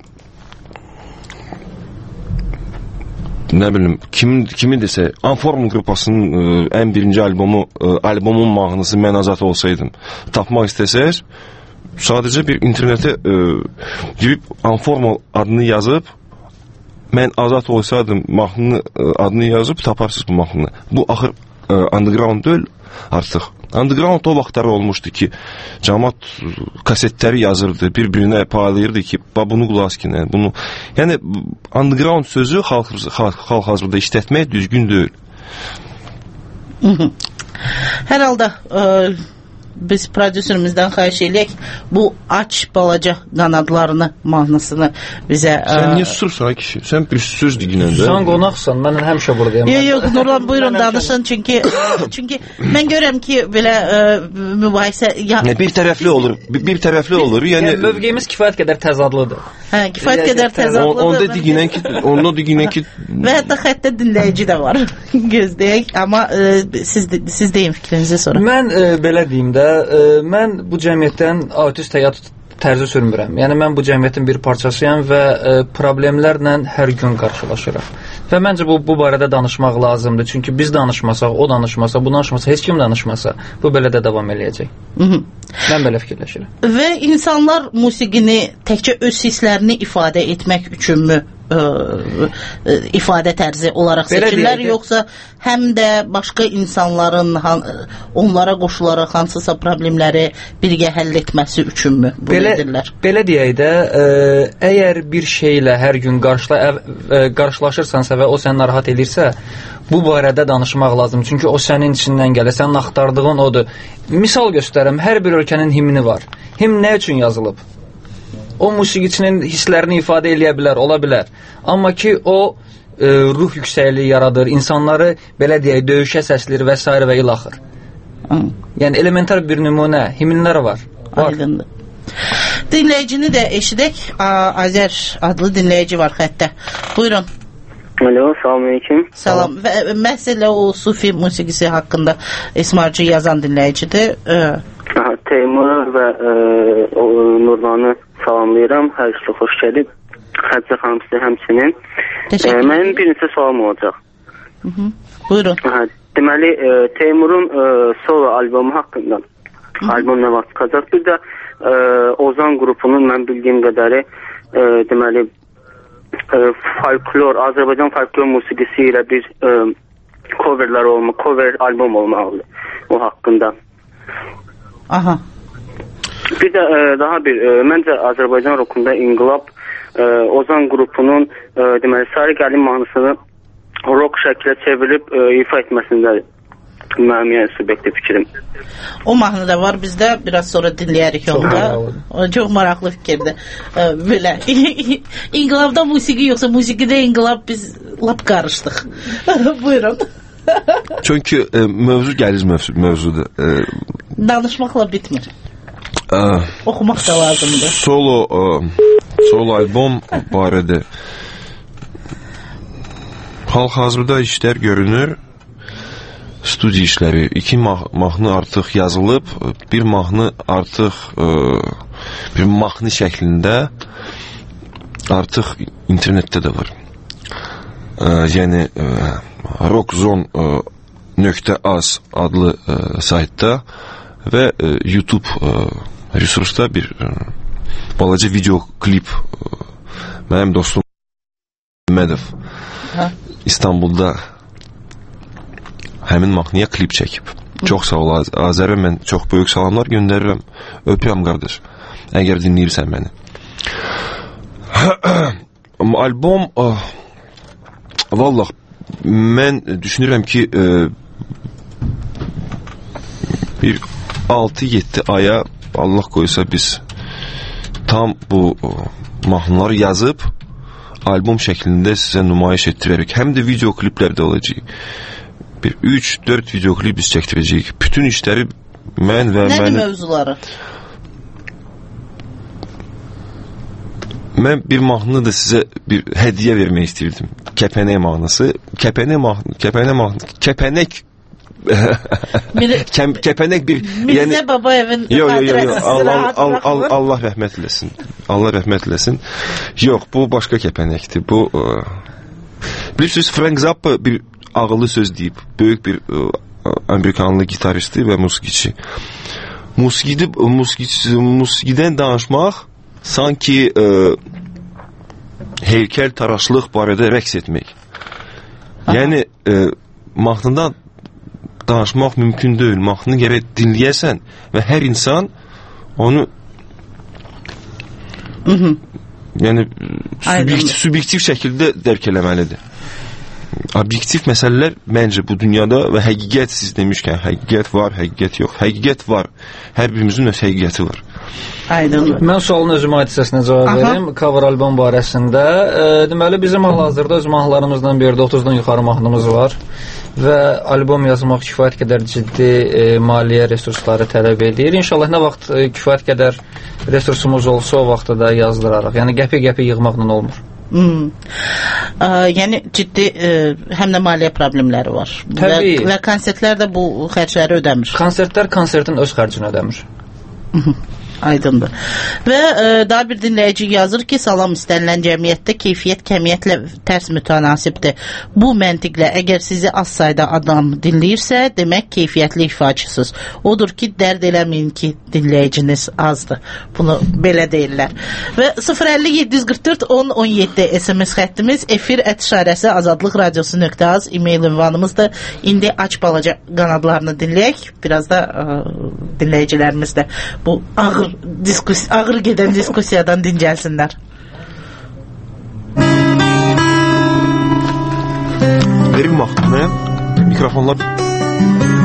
nə bilim, kimin, kimin desə, Anformul qrupasının e, ən birinci albomu, e, albomun mahnısı Mən Azad olsaydım tapmaq istəsəz, sadəcə bir internetə e, girib Anformul adını yazıb, Mən Azad olsaydım mahnını e, adını yazıb taparsınız bu mahnını. Bu axır e, underground deyil artıq. Underground o vaxtları olmuşdu ki, cəmaət kasetləri yazırdı, bir-birinə paylayırdı ki, bunu qulaq asın, bunu. Yəni underground sözü xalq hazırda işlətmək düzgün deyil. Hər halda e, biz prodüserimizdən xahiş eləyək bu aç balaca qanadlarını mahnısını bizə... Sən niyə susursan kişi? Sən bir söz digilən də. Sən qonaqsan, mən həmişə buradayım. Yox, yox, Nurlan, buyurun danışın, çünki çünki mən görürəm ki, belə mübahisə... Bir tərəfli olur, bir tərəfli olur. Yəni, mövqeyimiz kifayət qədər təzadlıdır. Hə, kifayət qədər təzadlıdır. Onda digilən ki, onda digilən ki... Və hətta xəttə dinləyici də var, gözləyək, amma siz deyin fikrinizi sonra. Mən belə deyim də, mən bu cəmiyyətdən autist həyat tərzi sürmürəm. Yəni mən bu cəmiyyətin bir parçasıyam və e, problemlərlə hər gün qarşılaşırıq. Və məncə bu bu barədə danışmaq lazımdır. Çünki biz danışmasaq, o danışmasa, bu danışmasa, heç kim danışmasa, bu belə də davam eləyəcək. Hı -hı. Mən belə fikirləşirəm. Və insanlar musiqini təkcə öz hisslərini ifadə etmək üçünmü Ə, ə, ifadə tərzi olaraq seçirlər, yoxsa həm də başqa insanların han, onlara qoşularaq hansısa problemləri birgə həll etməsi üçünmü bunu belə, edirlər? Belə deyək də, ə, əgər bir şeylə hər gün qarşıla, ə, qarşılaşırsansa və o səni narahat edirsə, bu barədə danışmaq lazım. Çünki o sənin içindən gəlir, sənin axtardığın odur. Misal göstərim, hər bir ölkənin himni var. Himn nə üçün yazılıb? O musiqiçinin hisslərini ifadə eləyə bilər, ola bilər. Amma ki, o e, ruh yüksəkliyi yaradır, insanları, belə deyək, döyüşə səslir və s. və ilaxır. Yəni, elementar bir nümunə, himnlər var. var. Aydındır. Dinləyicini də eşidək. Azər adlı dinləyici var xəttə. Buyurun. Alo, salam aleyküm. Salam. Və məhz elə o sufi musiqisi haqqında İsmailci yazan dinləyicidir. Aha, Teymur və e, o, Nurlanı salamlayıram. Hər ikisi xoş gəlib. Xədicə xanım sizə həmçinin. E, mənim bir neçə sualım olacaq. Hı -hı. Buyurun. Aha, deməli, e, Teymurun e, solo albomu haqqında. Hı -hı. Albom nə vaxt çıxacaq? Bir də e, Ozan qrupunun mən bildiyim qədəri e, deməli e, folklor, Azərbaycan folklor musiqisi ilə bir e, coverlər olma, cover albom olmalıdır o haqqında. Aha. Bir də e, daha bir, e, məncə Azərbaycan rokunda İnqilab e, Ozan qrupunun e, deməli Sarı Gəlin mahnısını rock şəklə çevirib e, ifa etməsində mənim yəni subyektiv fikrim. O mahnı da var bizdə, biraz sonra dinləyərik onu da. O çox maraqlı fikirdir. E, belə İnqilabda musiqi yoxsa musiqidə İnqilab, biz lap qarışdıq. Buyurun. Çünki e, mövzu gəliz mövzu, mövzudur. E, Danışmaqla bitmir. Ə, Oxumaq da lazımdır. Solo ə, solo albom barədə hal-hazırda işlər görünür. Studiya işləri, iki mah mahnı artıq yazılıb, bir mahnı artıq ə, bir mahnı şəklində artıq internetdə də var. Ə, yəni ə, rockzone nöqtə az adlı ə, saytda və ə, YouTube ə, resursda bir ə, balaca video klip ə, mənim dostum Məhəmmədov İstanbulda həmin mahnıya klip çəkib. Çox sağ ol Azərə, mən çox böyük salamlar göndərirəm. Öpürəm qardaş, əgər dinləyirsən məni. Albom ə, vallah mən düşünürəm ki ə, bir altı yeddi aya Allah qoysa biz tam bu mahnıları yazıb albom şəklində sizə nümayiş etdirərək, həm də video kliplər də olacaq. Bir üç dörd video klip biz çəkdirəcəyik. Bütün işləri mən və Nədir mənim... mövzuları? Mən bir mahnını da sizə bir hədiyyə vermək istəyirdim. Kəpənək mahnısı. Kəpənək mahnı, kəpənək mahnı, kəpənək Kem, kəpənək bir Mirzə yəni, Babayevin yo, yo, yo, yo. Allah, Allah, Allah, Allah rəhmət eləsin. Allah rəhmət eləsin. Yox, bu başqa kəpənəkdir. Bu ə, bilirsiniz, Frank Zappa bir ağıllı söz deyib. Böyük bir ə, Amerikanlı gitaristi və musiqiçi. Musiqidi, musiqiçi, musiqidən danışmaq sanki ə, heykəl taraşlıq barədə rəqs etmək. Aha. Yəni ə, mahnıdan danışmaq mümkün deyil. Mahnını gərək dinləyəsən və hər insan onu Hı -hı. yəni subyektiv, subyektiv şəkildə dərk eləməlidir. Obyektiv məsələlər məncə bu dünyada və həqiqət, siz demişkən həqiqət var, həqiqət yox. Həqiqət var. Hər birimizin öz həqiqəti var. Aydın. Mən sualın özümə aid hissəsinə cavab Aha. verim. Cover albom barəsində. E, deməli, bizim hal-hazırda öz mahnılarımızdan biri də otuzdan yuxarı mahnımız var. Və albom yazmaq kifayət qədər ciddi e, maliyyə resursları tələb edir. İnşallah nə vaxt e, kifayət qədər resursumuz olsa, o vaxtda da yazdırarıq. Yəni qəpi-qəpi yığmaqla olmur. Hmm. Ə, yəni ciddi ə, həm də maliyyə problemləri var. Təbii. Və, və konsertlər də bu xərcləri ödəmir. Konsertlər konsertin öz xərcini ödəmir. Aydındır. Və ə, daha bir dinləyici yazır ki, salam, istənilən cəmiyyətdə keyfiyyət kəmiyyətlə tərs mütənasibdir. Bu məntiqlə əgər sizi az sayda adam dinləyirsə, demək keyfiyyətli ifaçısınız. Odur ki, dərd eləməyin ki, dinləyiciniz azdır. Bunu belə deyirlər. Və sıfır əlli yeddi yüz qırx dörd on on yeddi S M S xəttimiz, efir ət işarəsi azadlıq radiosu nöqtə az e-mail ünvanımızdır. İndi aç balaca qanadlarını dinləyək. Biraz da ə, dinləyicilərimiz də bu ağır Diskus, ağır gedən diskusiyadan dincəlsinlər. Verin vaxtını, mikrofonlar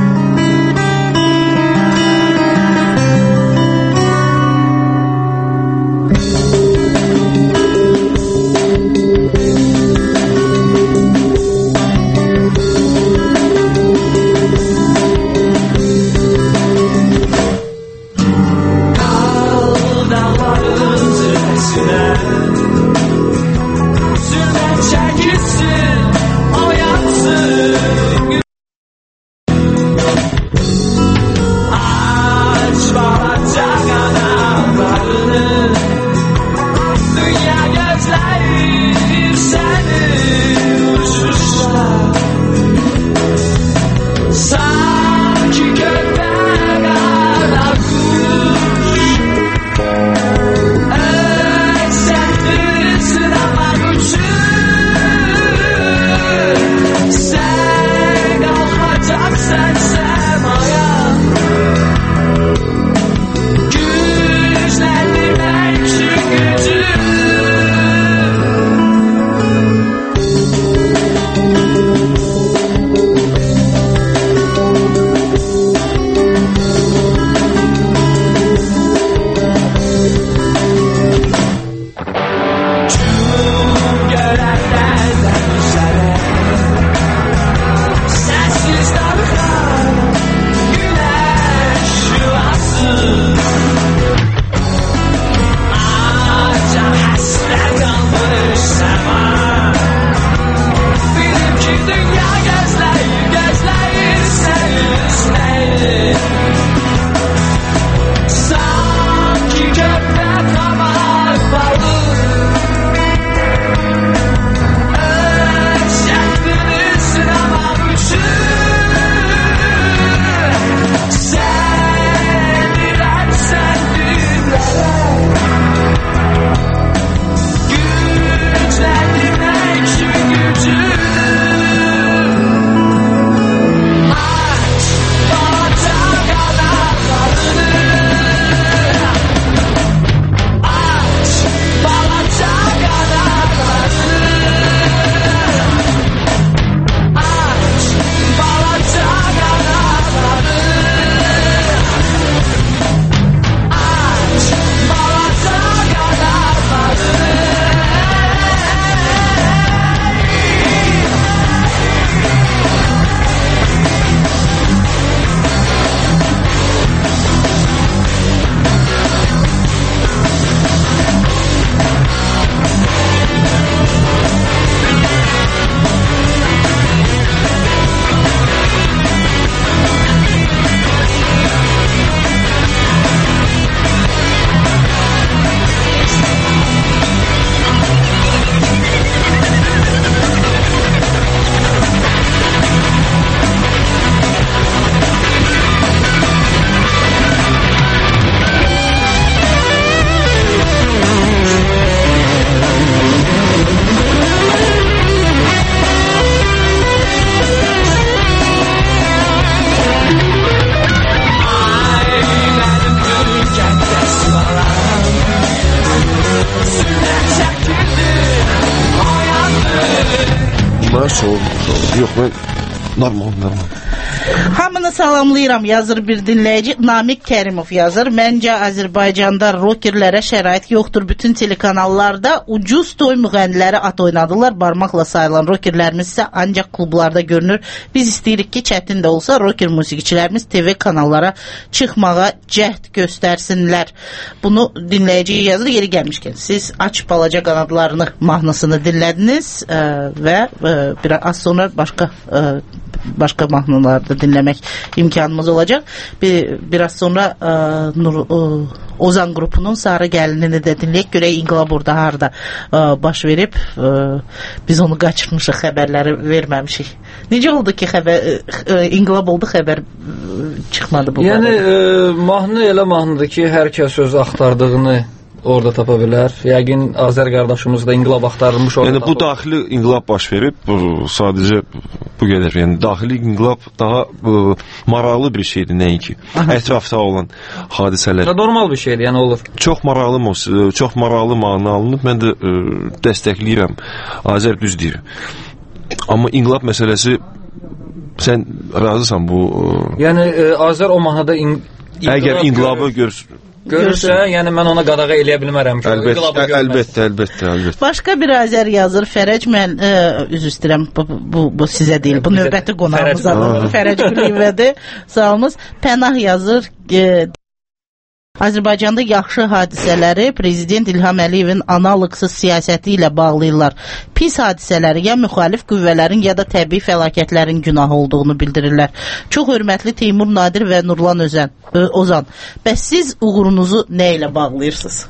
soğuk. Yox, mən normal, normal. Hamını salamlayıram, yazır bir dinləyici. Namiq Kərimov yazır. Məncə Azərbaycanda rockerlərə şərait yoxdur. Bütün telekanallarda ucuz toy müğənniləri at oynadılar. Barmaqla sayılan rockerlərimiz isə ancaq klublarda görünür. Biz istəyirik ki, çətin də olsa rocker musiqiçilərimiz T V kanallara çıxmağa cəhd göstərsinlər. Bunu dinləyici yazır. Yeri gəlmişkən, siz Aç Balaca Qanadlarını mahnısını dinlədiniz ə, və ə, bir az sonra başqa ə, başqa mahnılarda dinləmək imkanımız olacaq. Bir, biraz sonra ə, Nur, ə, Ozan qrupunun Sarı Gəlinini də dinləyək. Görək İnqilab orada harada ə, baş verib. Ə, biz onu qaçırmışıq, xəbərləri verməmişik. Necə oldu ki, xəbər ə, İnqilab oldu, xəbər ə, çıxmadı bu? Yəni ə, mahnı elə mahnıdır ki, hər kəs öz axtardığını orada tapa bilər. Yəqin Azər qardaşımız da inqilab axtarılmış orada. Yəni bu daxili inqilab baş verib, bu sadəcə bu qədər. Yəni daxili inqilab daha bu, maraqlı bir şeydir nəinki. Ətrafda olan hadisələr. Normal bir şeydir, yəni olur. Çox maraqlı, çox maraqlı mahnı alınıb. Mən də ə, dəstəkləyirəm. Azər düz deyir. Amma inqilab məsələsi sən razısan bu? Ə... Yəni ə, Azər o mahnıda in, inqilab əgər inqilabı görsün. Görürsə, yəni mən ona qadağa eləyə bilmərəm ki, əlbəttə, əlbəttə, əlbəttə, əlbəttə. Başqa bir Azər yazır, Fərəc mən ə, üzr istəyirəm, bu, bu, bu sizə deyil, bu növbəti qonağımız adı Fərəc Quliyevədir. Sağolunuz. Pənah yazır, ə, Azərbaycanda yaxşı hadisələri Prezident İlham Əliyevin analoqsuz siyasəti ilə bağlayırlar. Pis hadisələri ya müxalif qüvvələrin ya da təbii fəlakətlərin günahı olduğunu bildirirlər. Çox hörmətli Teymur Nadir və Nurlan Özən, Ö, Ozan. Bəs siz uğurunuzu nə ilə bağlayırsınız?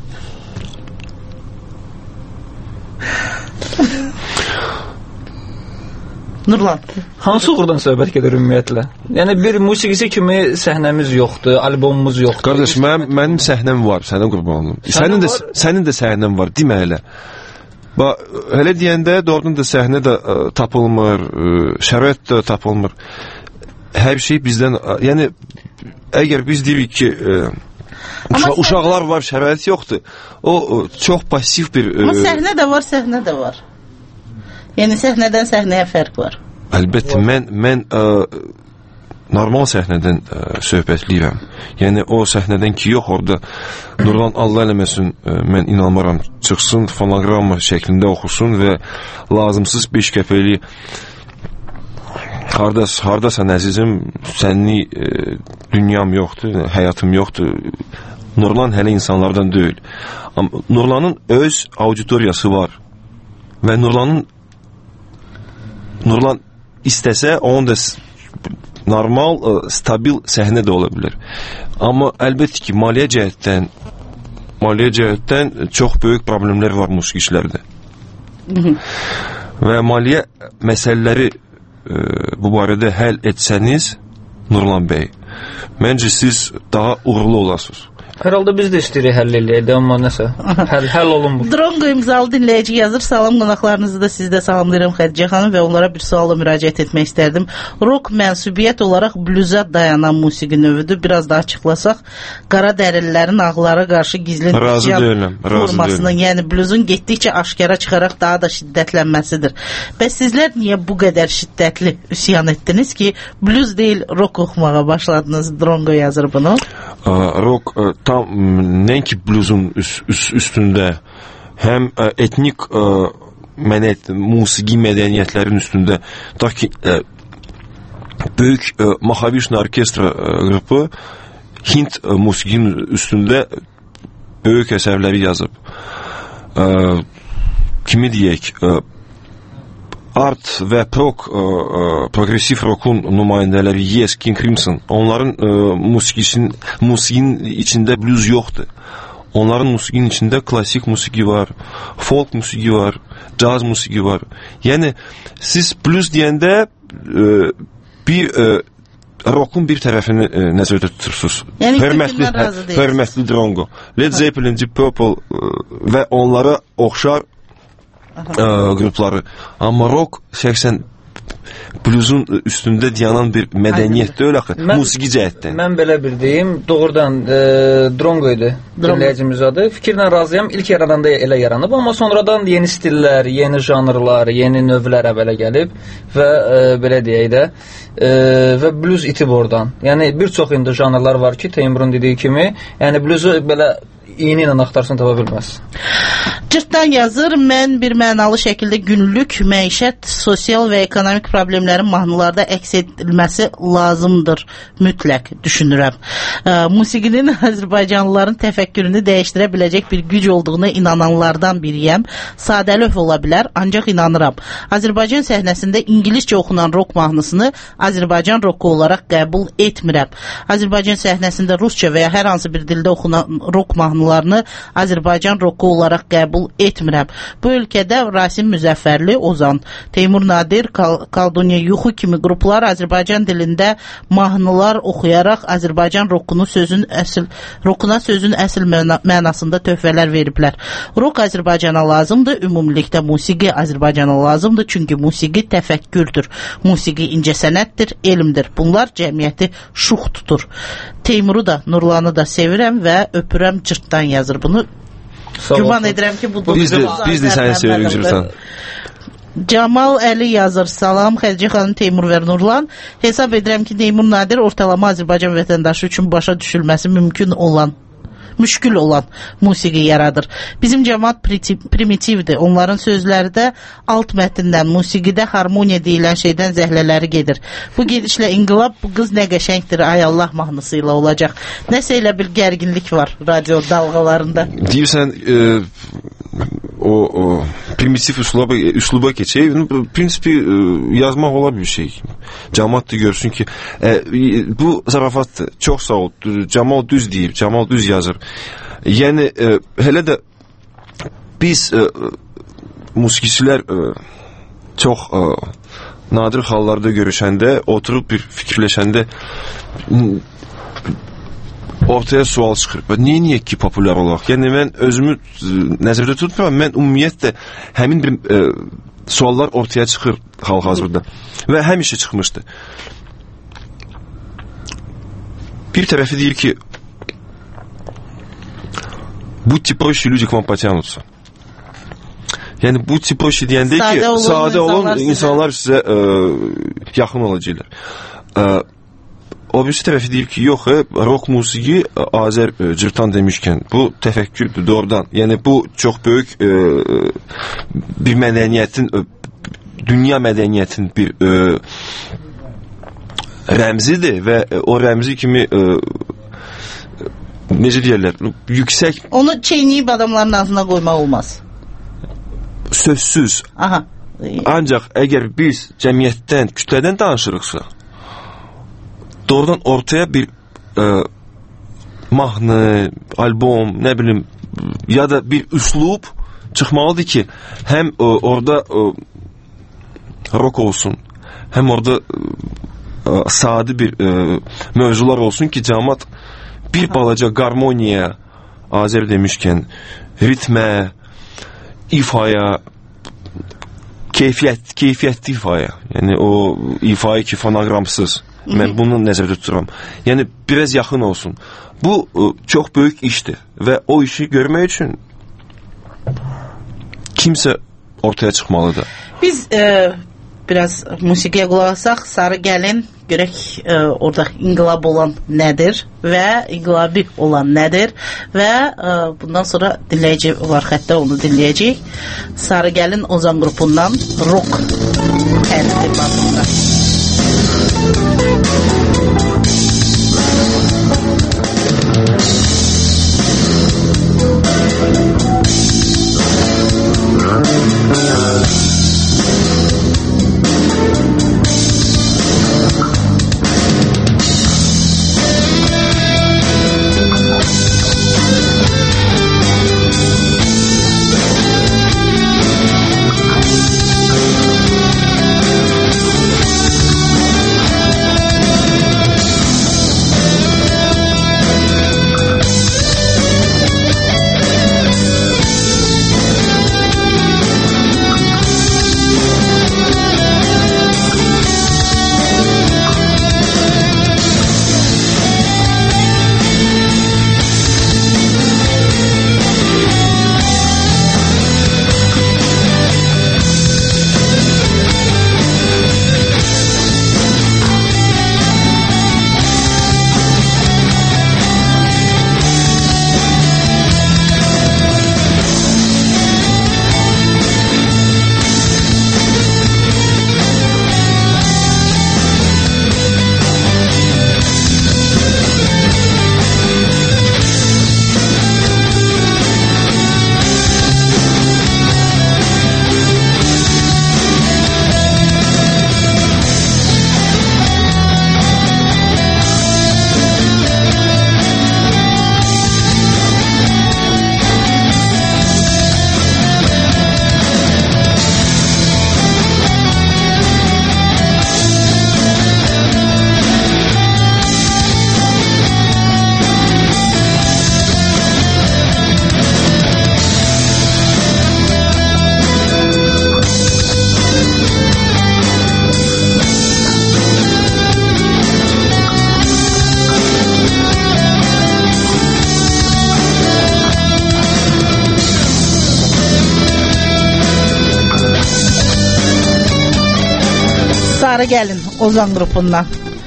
Nurlan. Hansı uğurdan söhbət gedir ümumiyyətlə? Yəni bir musiqisi kimi səhnəmiz yoxdur, albomumuz yoxdur. Qardaş, mənim, mənim səhnəm var, sənə qurban olum. Sənin də, sənin də səhnən var, demə elə. Bax, elə deyəndə doğrudan da səhnə də ə, tapılmır, ə, şərait də tapılmır. Hər şey bizdən, ə, yəni əgər biz deyirik ki, ə, uşa sən... uşaqlar var, şərait yoxdur. O ə, çox pasiv bir... Ə... Amma səhnə də var, səhnə də var. Yəni səhnədən səhnəyə fərq var. Əlbəttə, mən, mən ə, normal səhnədən ə, söhbətliyirəm. Yəni o səhnədən ki, yox orada Nurlan Allah eləməsin, ə, mən inanmaram, çıxsın, fonogramma şəklində oxusun və lazımsız beş qəpəli hardas, hardasan əzizim, sənli ə, dünyam yoxdur, həyatım yoxdur. Nurlan hələ insanlardan deyil. Amma Nurlanın öz auditoriyası var və Nurlanın Nurlan istəsə, onun da normal, stabil səhnə də ola bilər. Amma əlbəttə ki, maliyyə cəhətdən maliyyə cəhətdən çox böyük problemlər var musiqiçilərdə. Və maliyyə məsələləri e, bu barədə həll etsəniz, Nurlan bəy, məncə siz daha uğurlu olasınız. Hər halda biz də istəyirik həll eləyək, amma nəsə, həll, həll olunmur. Drongo imzalı dinləyici yazır, salam qonaqlarınızı da sizdə salamlayıram Xədicə xanım və onlara bir sualla müraciət etmək istərdim. Rock mənsubiyyət olaraq bluza dayanan musiqi növüdür. Biraz daha açıqlasaq, qara dərililərin ağlara qarşı gizli nişan formasının, yəni bluzun getdikcə aşkara çıxaraq daha da şiddətlənməsidir. Bəs sizlər niyə bu qədər şiddətli üsyan etdiniz ki, bluz deyil, rock oxumağa başladınız? Drongo yazır bunu. Uh, rock uh, tam nəinki bluzun üst, üst, üstündə, həm ə, etnik ə, mənət, musiqi mədəniyyətlərin üstündə, ta ki ə, böyük ə, Mahavishnu orkestra ə, qrupu Hind ə, musiqinin üstündə böyük əsərləri yazıb. Ə, kimi deyək, ə, art və prog, ə, ə, progressiv rockun nümayəndələri Yes, King Crimson, onların ə, musiqisinin, musiqinin içində blues yoxdur. Onların musiqinin içində klassik musiqi var, folk musiqi var, caz musiqi var. Yəni, siz blues deyəndə ə, bir ə, rockun bir tərəfini ə, nəzərdə tutursunuz. Yəni, hörmətli, hörmətli Drongo, Led Zeppelin, Deep Purple ə, və onlara oxşar Ə, qrupları. Amma rock səksən bluzun üstündə dayanan bir mədəniyyət deyil axı, musiqi cəhətdən. Mən belə bir deyim, doğrudan e, Drongo idi dinləyicimiz adı. Fikirlə razıyam, ilk yaradanda elə yaranıb, amma sonradan yeni stillər, yeni janrlar, yeni növlər əvvələ gəlib və e, belə deyək də e, və bluz itib oradan. Yəni bir çox indi janrlar var ki, Teymurun dediyi kimi, yəni bluzu belə iğni ilə axtarsın tapa bilməz. Cırtdan yazır, mən bir mənalı şəkildə günlük məişət, sosial və ekonomik problemlərin mahnılarda əks edilməsi lazımdır, mütləq düşünürəm. E, musiqinin Azərbaycanlıların təfəkkürünü dəyişdirə biləcək bir güc olduğuna inananlardan biriyəm. Sadəlöv ola bilər, ancaq inanıram. Azərbaycan səhnəsində ingiliscə oxunan rock mahnısını Azərbaycan roku olaraq qəbul etmirəm. Azərbaycan səhnəsində rusca və ya hər hansı bir dildə oxunan rock mahnılarını Azərbaycan roku olaraq qəbul etmirəm. Bu ölkədə Rasim Müzəffərli, Ozan, Teymur Nadir, Kal Kaldunya Yuxu kimi qruplar Azərbaycan dilində mahnılar oxuyaraq Azərbaycan rokunu sözün əsl rokuna sözün əsl məna mənasında töhfələr veriblər. Rok Azərbaycana lazımdır, ümumilikdə musiqi Azərbaycana lazımdır, çünki musiqi təfəkkürdür. Musiqi incəsənətdir, elmdir. Bunlar cəmiyyəti şux tutur. Teymuru da, Nurlanı da sevirəm və öpürəm, cırtdan yazır bunu. Güman edirəm ki, bu biz də, biz də səni sevirik, Cırtan. Camal Əli yazır, salam Xədicə xanım, Teymur və Nurlan. Hesab edirəm ki, Teymur Nadir ortalama Azərbaycan vətəndaşı üçün başa düşülməsi mümkün olan müşkül olan musiqi yaradır. Bizim cəmaat primitivdir. Onların sözləri də alt mətndən, musiqidə harmoniya deyilən şeydən zəhlələri gedir. Bu gedişlə inqilab, bu qız nə qəşəngdir, ay Allah mahnısı ilə olacaq. Nəsə elə bir gərginlik var radio dalğalarında. Deyirsən, e, o, o primitiv üsluba, üsluba keçək, prinsipi e, yazmaq ola bir şey. Cəmaat da görsün ki, e, bu zarafatdır. Çox sağ ol. Camal düz deyib, Camal düz yazır. Yəni, e, hələ də biz e, musiqiçilər e, çox e, nadir hallarda görüşəndə, oturub bir fikirləşəndə ortaya sual çıxır. Niyə niyə ki populyar olaq? Yəni, mən özümü nəzərdə tutmuram, mən ümumiyyətlə həmin bir e, suallar ortaya çıxır hal-hazırda və həmişə çıxmışdı. Bir tərəfi deyir ki, будьте проще, люди к вам потянутся. Yəni, будьте проще deyəndə ki, sadə olun, insanlar sizə ə, yaxın olacaqlar. Ə, o birisi tərəfi deyir ki, yox, rock musiqi Azər ə, cırtan demişkən, bu təfəkkürdür, doğrudan. Yəni, bu çox böyük ə, bir mədəniyyətin, ə, dünya mədəniyyətin bir ə, rəmzidir və o rəmzi kimi ə, necə deyərlər, yüksək... Onu çeynəyib adamların ağzına qoymaq olmaz. Sözsüz. Aha. Ancaq əgər biz cəmiyyətdən, kütlədən danışırıqsa, doğrudan ortaya bir ə, mahnı, albom, nə bilim, ya da bir üslub çıxmalıdır ki, həm ə, orada ə, rock olsun, həm orada ə, sadi bir ə, mövzular olsun ki, cəmaat bir balaca qarmoniya, Azər demişkən, ritmə, ifaya, keyfiyyət, keyfiyyətli ifaya, yəni o ifayı ki, fonogramsız, mən bunu nəzərdə tuturam. Yəni, biraz yaxın olsun. Bu, çox böyük işdir və o işi görmək üçün kimsə ortaya çıxmalıdır. Biz e, biraz musiqiyə qulaq asaq, Sarı Gəlin, görək e, orada inqilab olan nədir və inqilabi olan nədir və e, bundan sonra dinləyici var xəttə, onu dinləyəcək. Sarı Gəlin Ozan qrupundan rock tərifli bandında. yuxarı gəlin Ozan qrupundan.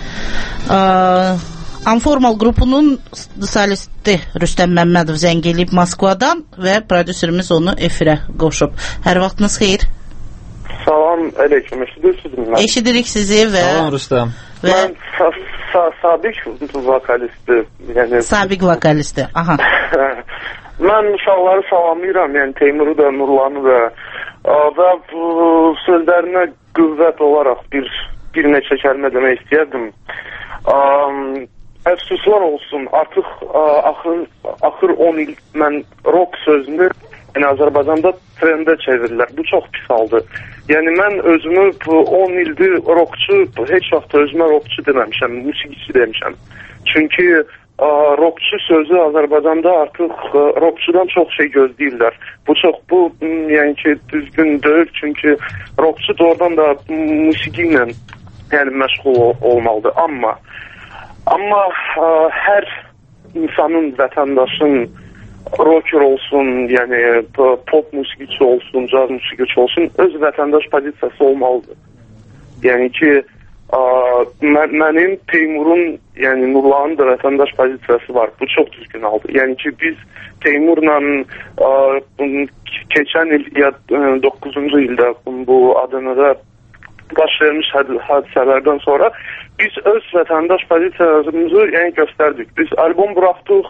Anformal qrupunun solisti Rüstəm Məmmədov zəng eləyib Moskvadan və prodüserimiz onu efirə qoşub. Hər vaxtınız xeyir. Salam, aleyküm, eşidirsiniz mi? Eşidirik sizi və... Salam Rüstəm. Və... Mən sa sa Sabiq vokalisti. Yəni... Sabiq vokalisti, aha. Mən uşaqları salamlayıram, yəni Teymuru da, Nurlanı da və sözlərinə qüvvət olaraq bir, bir neçə kəlmə demək istəyərdim. Əfsuslar olsun, artıq axır, axır on il mən rock sözünü yəni Azərbaycanda trendə çevirirlər. Bu çox pis haldır. Yəni mən özümü on ildir rockçu, heç vaxt özümə rockçu deməmişəm, musiqiçi demişəm. Çünki rockçu sözü Azərbaycanda artıq rockçudan çox şey gözləyirlər. Bu çox, bu yəni ki düzgün deyil, çünki rockçu doğrudan da musiqi ilə yəni məşğul olmalıdır. Amma Amma ə, hər insanın, vətəndaşın rocker olsun, yəni pop musiqiçi olsun, caz musiqiçi olsun, öz vətəndaş pozisiyası olmalıdır. Yəni ki, ə, mən, mənim Teymurun, yəni Nurlanın da vətəndaş pozisiyası var. Bu çox düzgün haldır. Yəni ki, biz Teymurla ə, keçən il, ya doqquzuncu ildə bu Adana'da baş vermiş hadisələrdən sonra biz öz vətəndaş pozisiyamızı yəni göstərdik. Biz albom buraxdıq,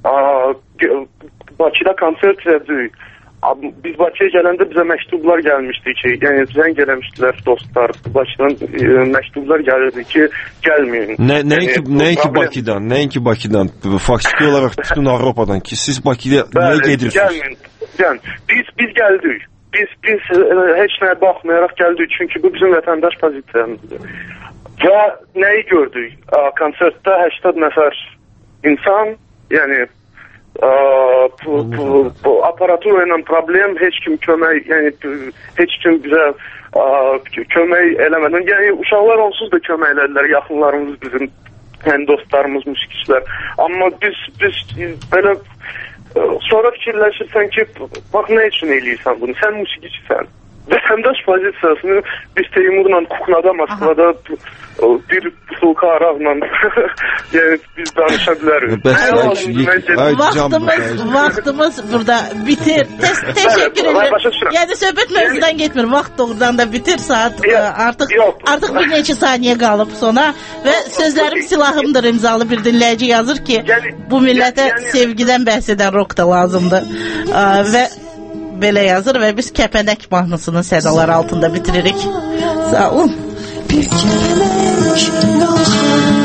Bakıda konsert verdik. Biz Bakıya gələndə bizə məktublar gəlmişdi ki, yəni zəng eləmişdilər dostlar, Bakıdan e, məktublar gəlirdi ki, gəlməyin. Nə, nəinki, yəni, nəinki problem... Bakıdan, nəinki Bakıdan, faktiki olaraq bütün Avropadan ki, siz Bakıya niyə gedirsiniz? Gəlməyin, gəlməyin. Biz, biz gəldik. Biz, biz e, heç nəyə baxmayaraq gəldik, çünki bu bizim vətəndaş pozisiyamızdır. Və nəyi gördük? A, konsertdə səksən nəfər insan, yəni a, bu, bu, bu aparatura ilə problem, heç kim kömək, yəni heç kim bizə a, kömək eləmədən, yəni uşaqlar onsuz da kömək elədilər, yaxınlarımız bizim, yəni dostlarımız, musiqiçilər. Amma biz, biz belə sonra fikirləşirsən ki, bax nə üçün eləyirsən bunu, sən musiqiçisən. Vətəndaş pozisiyasını biz Teymurla Kuknada, Moskvada bir butulka araqla yəni biz danışa bilərik. Vaxtımız, vaxtımız burada bitir. Təşəkkür edirəm. Yəni söhbət mövzudan getmir. Vaxt doğrudan da bitir. Saat artıq artıq bir neçə saniyə qalıb sona və sözlərim silahımdır imzalı bir dinləyici yazır ki, bu millətə sevgidən bəhs edən rock da lazımdır. Və belə yazır və biz Kəpənək mahnısının sədaları altında bitiririk. Sağ olun. Bir kəlmə qalxar